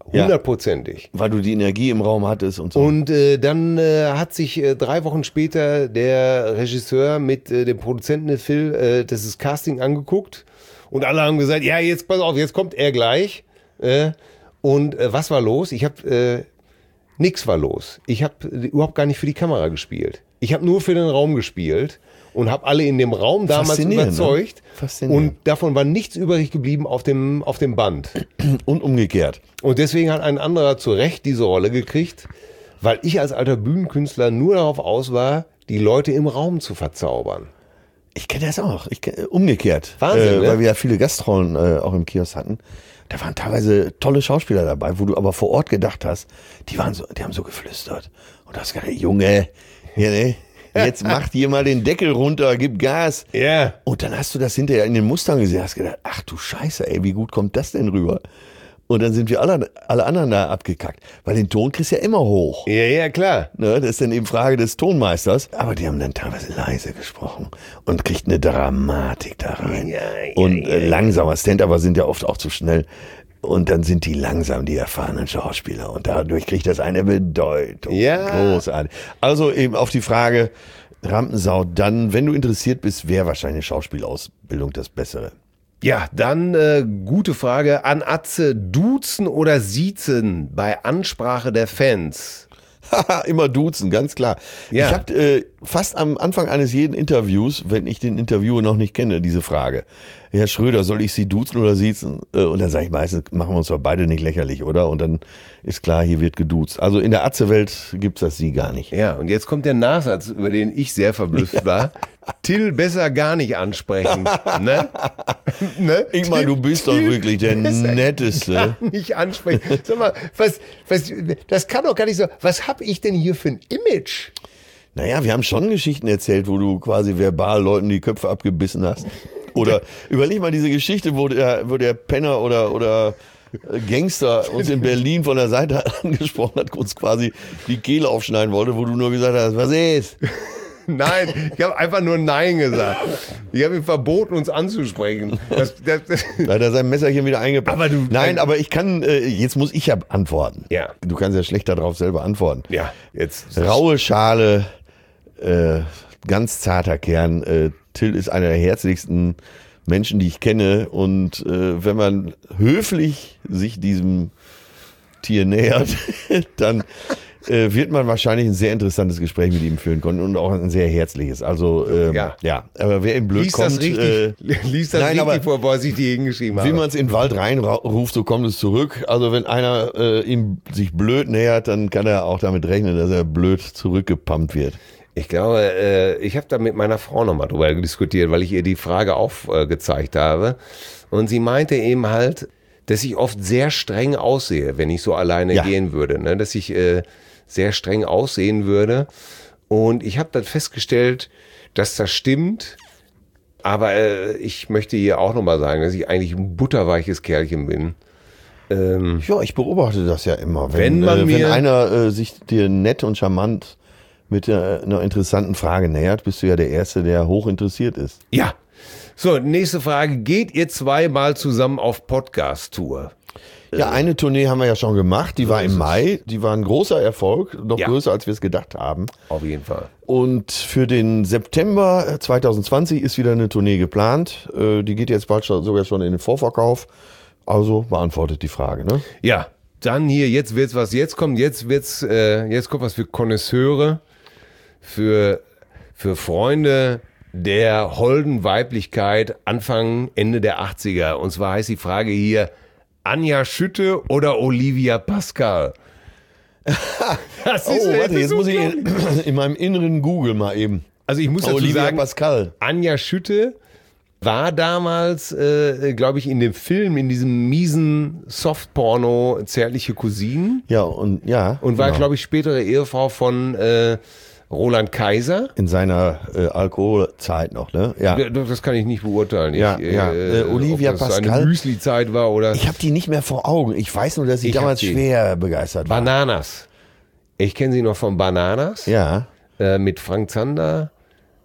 Hundertprozentig. Weil du die Energie im Raum hattest und so. Und äh, dann äh, hat sich äh, drei Wochen später der Regisseur mit äh, dem Produzenten Phil äh, das ist Casting angeguckt und alle haben gesagt, ja, jetzt pass auf, jetzt kommt er gleich. Äh, und äh, was war los? Ich habe äh, nix war los. Ich habe äh, überhaupt gar nicht für die Kamera gespielt. Ich habe nur für den Raum gespielt und habe alle in dem Raum damals überzeugt. Ne? Faszinierend. Und davon war nichts übrig geblieben auf dem, auf dem Band. Und umgekehrt. Und deswegen hat ein anderer zu Recht diese Rolle gekriegt, weil ich als alter Bühnenkünstler nur darauf aus war, die Leute im Raum zu verzaubern. Ich kenne das auch. Ich kenn, umgekehrt. Wahnsinn, äh, ne? Weil wir ja viele Gastrollen äh, auch im Kiosk hatten. Da waren teilweise tolle Schauspieler dabei, wo du aber vor Ort gedacht hast, die waren so, die haben so geflüstert. Und du hast gedacht, Junge, hier, ne? Jetzt macht hier mal den Deckel runter, gib Gas. Ja. Yeah. Und dann hast du das hinterher in den Mustern gesehen, hast gedacht, ach du Scheiße, ey, wie gut kommt das denn rüber? Und dann sind wir alle, alle anderen da abgekackt. Weil den Ton kriegst du ja immer hoch. Ja, ja, klar. Ne, das ist dann eben Frage des Tonmeisters. Aber die haben dann teilweise leise gesprochen und kriegt eine Dramatik da rein. Ja, ja, und äh, ja, ja. langsamer. Stand-Upper sind ja oft auch zu schnell. Und dann sind die langsam, die erfahrenen Schauspieler. Und dadurch kriegt das eine Bedeutung. Ja. Großartig. Also eben auf die Frage, Rampensau, dann, wenn du interessiert bist, wäre wahrscheinlich eine Schauspielausbildung das Bessere. Ja, dann äh, gute Frage an Atze. Duzen oder siezen bei Ansprache der Fans? Haha, immer duzen, ganz klar. Ja. Ich habe äh, fast am Anfang eines jeden Interviews, wenn ich den Interviewer noch nicht kenne, diese Frage. Herr Schröder, soll ich Sie duzen oder siezen? Äh, und dann sage ich meistens, machen wir uns doch beide nicht lächerlich, oder? Und dann ist klar, hier wird geduzt. Also in der Atze-Welt gibt's das Sie gar nicht. Ja, und jetzt kommt der Nachsatz, über den ich sehr verblüfft war. Till besser gar nicht ansprechen. Ne? Ne? Ich meine, du bist doch wirklich der Netteste. Gar nicht ansprechen. Sag mal, was, was, das kann doch gar nicht so. Was hab ich denn hier für ein Image? Naja, wir haben schon Geschichten erzählt, wo du quasi verbal Leuten die Köpfe abgebissen hast. Oder überleg mal diese Geschichte, wo der, wo der Penner oder, oder Gangster uns in Berlin von der Seite angesprochen hat, uns quasi die Kehle aufschneiden wollte, wo du nur gesagt hast, was ist? Nein, ich habe einfach nur Nein gesagt. Ich habe ihm verboten, uns anzusprechen. Das, das, das Da hat er sein Messerchen wieder eingepackt. Aber du- Nein, aber ich kann, äh, jetzt muss ich ja antworten. Ja. Du kannst ja schlecht darauf selber antworten. Ja, jetzt. Raue Schale, äh, ganz zarter Kern. Äh, Till ist einer der herzlichsten Menschen, die ich kenne. Und äh, wenn man höflich sich diesem Tier nähert, dann äh, wird man wahrscheinlich ein sehr interessantes Gespräch mit ihm führen können und auch ein sehr herzliches. Also ähm, Ja. ja. aber wer ihm blöd Lies kommt, das richtig, äh, lies das nein, richtig aber- vor, wo ich die hingeschrieben wie habe. man es in den Wald reinruft, so kommt es zurück. Also wenn einer äh, ihm sich blöd nähert, dann kann er auch damit rechnen, dass er blöd zurückgepumpt wird. Ich glaube, äh, ich habe da mit meiner Frau nochmal drüber diskutiert, weil ich ihr die Frage aufgezeigt äh, habe. Und sie meinte eben halt, dass ich oft sehr streng aussehe, wenn ich so alleine Ja. gehen würde. Ne? Dass ich äh, sehr streng aussehen würde. Und ich habe dann festgestellt, dass das stimmt. Aber äh, ich möchte hier auch nochmal sagen, dass ich eigentlich ein butterweiches Kerlchen bin. Ähm, Ja, ich beobachte das ja immer. Wenn man äh, wenn mir- einer äh, sich dir nett und charmant mit äh, einer interessanten Frage nähert, bist du ja der Erste, der hoch interessiert ist. ja. So, nächste Frage. Geht ihr zweimal zusammen auf Podcast-Tour? Ja, eine Tournee haben wir ja schon gemacht, die war ist im es. Mai, die war ein großer Erfolg, noch Ja. größer, als wir es gedacht haben. Auf jeden Fall. Und für den September zwanzig zwanzig ist wieder eine Tournee geplant. Äh, Die geht jetzt bald schon, sogar schon in den Vorverkauf. Also beantwortet die Frage, ne? Ja, dann hier, jetzt wird's was, jetzt kommt, jetzt wird's, äh, jetzt kommt was für Konnoisseure, für, für Freunde der holden Weiblichkeit Anfang, Ende der achtziger. Und zwar heißt die Frage hier, Anja Schütte oder Olivia Pascal? Das Oh, warte, das ist jetzt muss ich in, unglaublich. in meinem inneren Google mal eben. Also ich muss dazu Olivia sagen, Pascal. Anja Schütte war damals, äh, glaube ich, in dem Film, in diesem miesen Softporno Zärtliche Cousinen Ja, und ja. und war, genau. glaube ich, spätere Ehefrau von äh, Roland Kaiser. in seiner äh, Alkoholzeit noch, ne? Ja. Das das kann ich nicht beurteilen. Ja, ich, ja. Äh, Olivia ob das Pascal. eine Müsli-Zeit war oder Ich habe die nicht mehr vor Augen. Ich weiß nur, dass ich, Ich hab damals die. schwer begeistert war. Bananas. Ich kenne sie noch von Bananas Ja. äh, mit Frank Zander,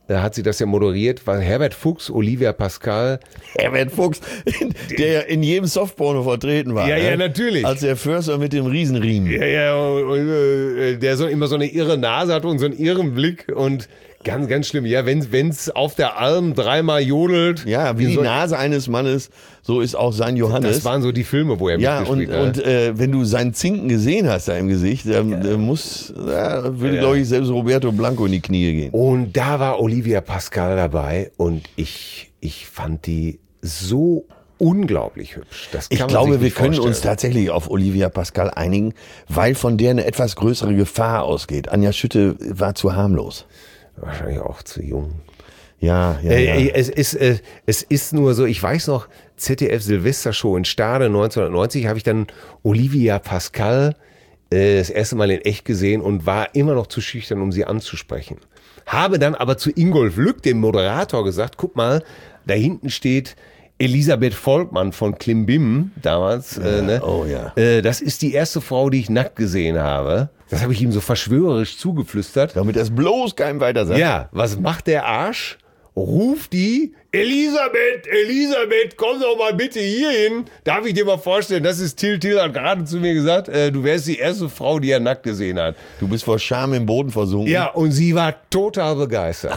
da hat sie das ja moderiert, war Herbert Fuchs, Olivia Pascal. Herbert Fuchs, der in jedem Softporno vertreten war. Ja, ja, ne? natürlich. Als der Förster mit dem Riesenriemen. Ja, ja, und, und, äh, der so immer so eine irre Nase hat und so einen irren Blick und ganz, ganz schlimm. Ja, wenn es auf der Alm dreimal jodelt. Ja, wie die so, Nase eines Mannes, so ist auch sein Johannes. Das waren so die Filme, wo er ja, mitgespielt und, hat. und äh, wenn du seinen Zinken gesehen hast da im Gesicht, dann ja. äh, muss, ja, würde, ja. glaube ich, selbst Roberto Blanco in die Knie gehen. Und da war Olivia Pascal dabei und ich, ich fand die so unglaublich hübsch. Das kann ich man glaube, sich wir nicht können vorstellen. uns tatsächlich auf Olivia Pascal einigen, weil von der eine etwas größere Gefahr ausgeht. Anja Schütte war zu harmlos. Wahrscheinlich auch zu jung. Ja, ja, Äh, ja. es, ist, äh, es ist nur so, ich weiß noch, Z D F Silvestershow in Stade neunzehnhundertneunzig habe ich dann Olivia Pascal äh, das erste Mal in echt gesehen und war immer noch zu schüchtern, um sie anzusprechen. Habe dann aber zu Ingolf Lück, dem Moderator, gesagt, guck mal, da hinten steht Elisabeth Volkmann von Klimbim damals. Ja, äh, ne? oh ja. Äh, das ist die erste Frau, die ich nackt gesehen habe. Das habe ich ihm so verschwörerisch zugeflüstert. Damit er es bloß keinem weiter sagt. Ja, was macht der Arsch? Ruft die, Elisabeth, Elisabeth, komm doch mal bitte hier hin. Darf ich dir mal vorstellen, das ist Till. Till hat gerade zu mir gesagt, äh, du wärst die erste Frau, die er nackt gesehen hat. Du bist vor Scham im Boden versunken. Ja, und sie war total begeistert.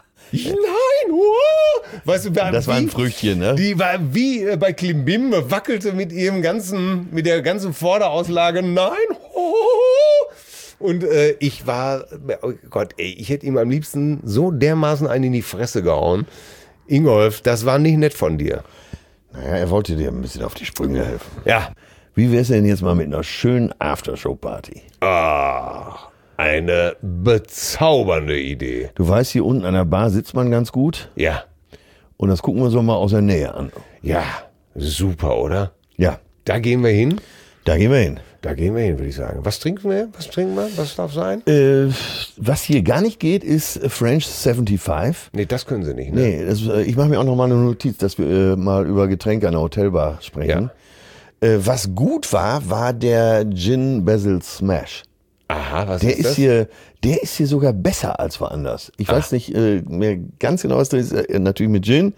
Nein, wow. Weißt du, war Das war wie, ein Früchtchen, ne? Die war wie äh, bei Klimbim, wackelte mit ihrem ganzen, mit der ganzen Vorderauslage. Nein, oh. Und äh, ich war, oh Gott, ey, ich hätte ihm am liebsten so dermaßen einen in die Fresse gehauen. Ingolf, das war nicht nett von dir. Naja, er wollte dir ein bisschen auf die Sprünge helfen. Ja. Wie wär's denn jetzt mal mit einer schönen Aftershow-Party? Ah, eine bezaubernde Idee. Du weißt, hier unten an der Bar sitzt man ganz gut. Ja. Und das gucken wir uns doch mal aus der Nähe an. Ja, super, oder? Ja, Da gehen wir hin. da gehen wir hin. Da gehen wir hin, würde ich sagen. Was trinken wir? Was trinken wir? Was darf sein? Äh, was hier gar nicht geht, ist French fünfundsiebzig. Nee, das können sie nicht, ne? Nee, das, äh, ich mache mir auch noch mal eine Notiz, dass wir äh, mal über Getränke an der Hotelbar sprechen. Äh, was gut war, war der Gin Basil Smash. Aha, was Der ist ist das? hier, der ist hier sogar besser als woanders. Ich weiß nicht äh, mehr ganz genau, was drin ist. Äh, natürlich mit Gin.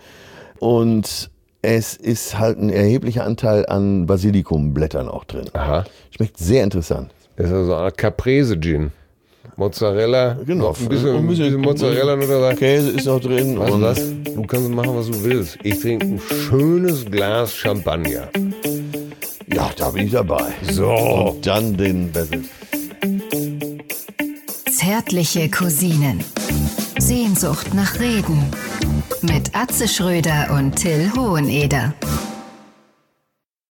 Und es ist halt ein erheblicher Anteil an Basilikumblättern auch drin. Aha. Schmeckt sehr interessant. Das ist also eine Art Caprese-Gin. Mozzarella. Genau. Noch ein bisschen, ein bisschen Mozzarella noch dabei. Käse ist noch drin. Weißt du und was? Du kannst machen, was du willst. Ich trinke ein schönes Glas Champagner. Ja, da bin ich dabei. So. Und dann den Basil. Zärtliche Cousinen. Sehnsucht nach Reden. Mit Atze Schröder und Till Hoheneder.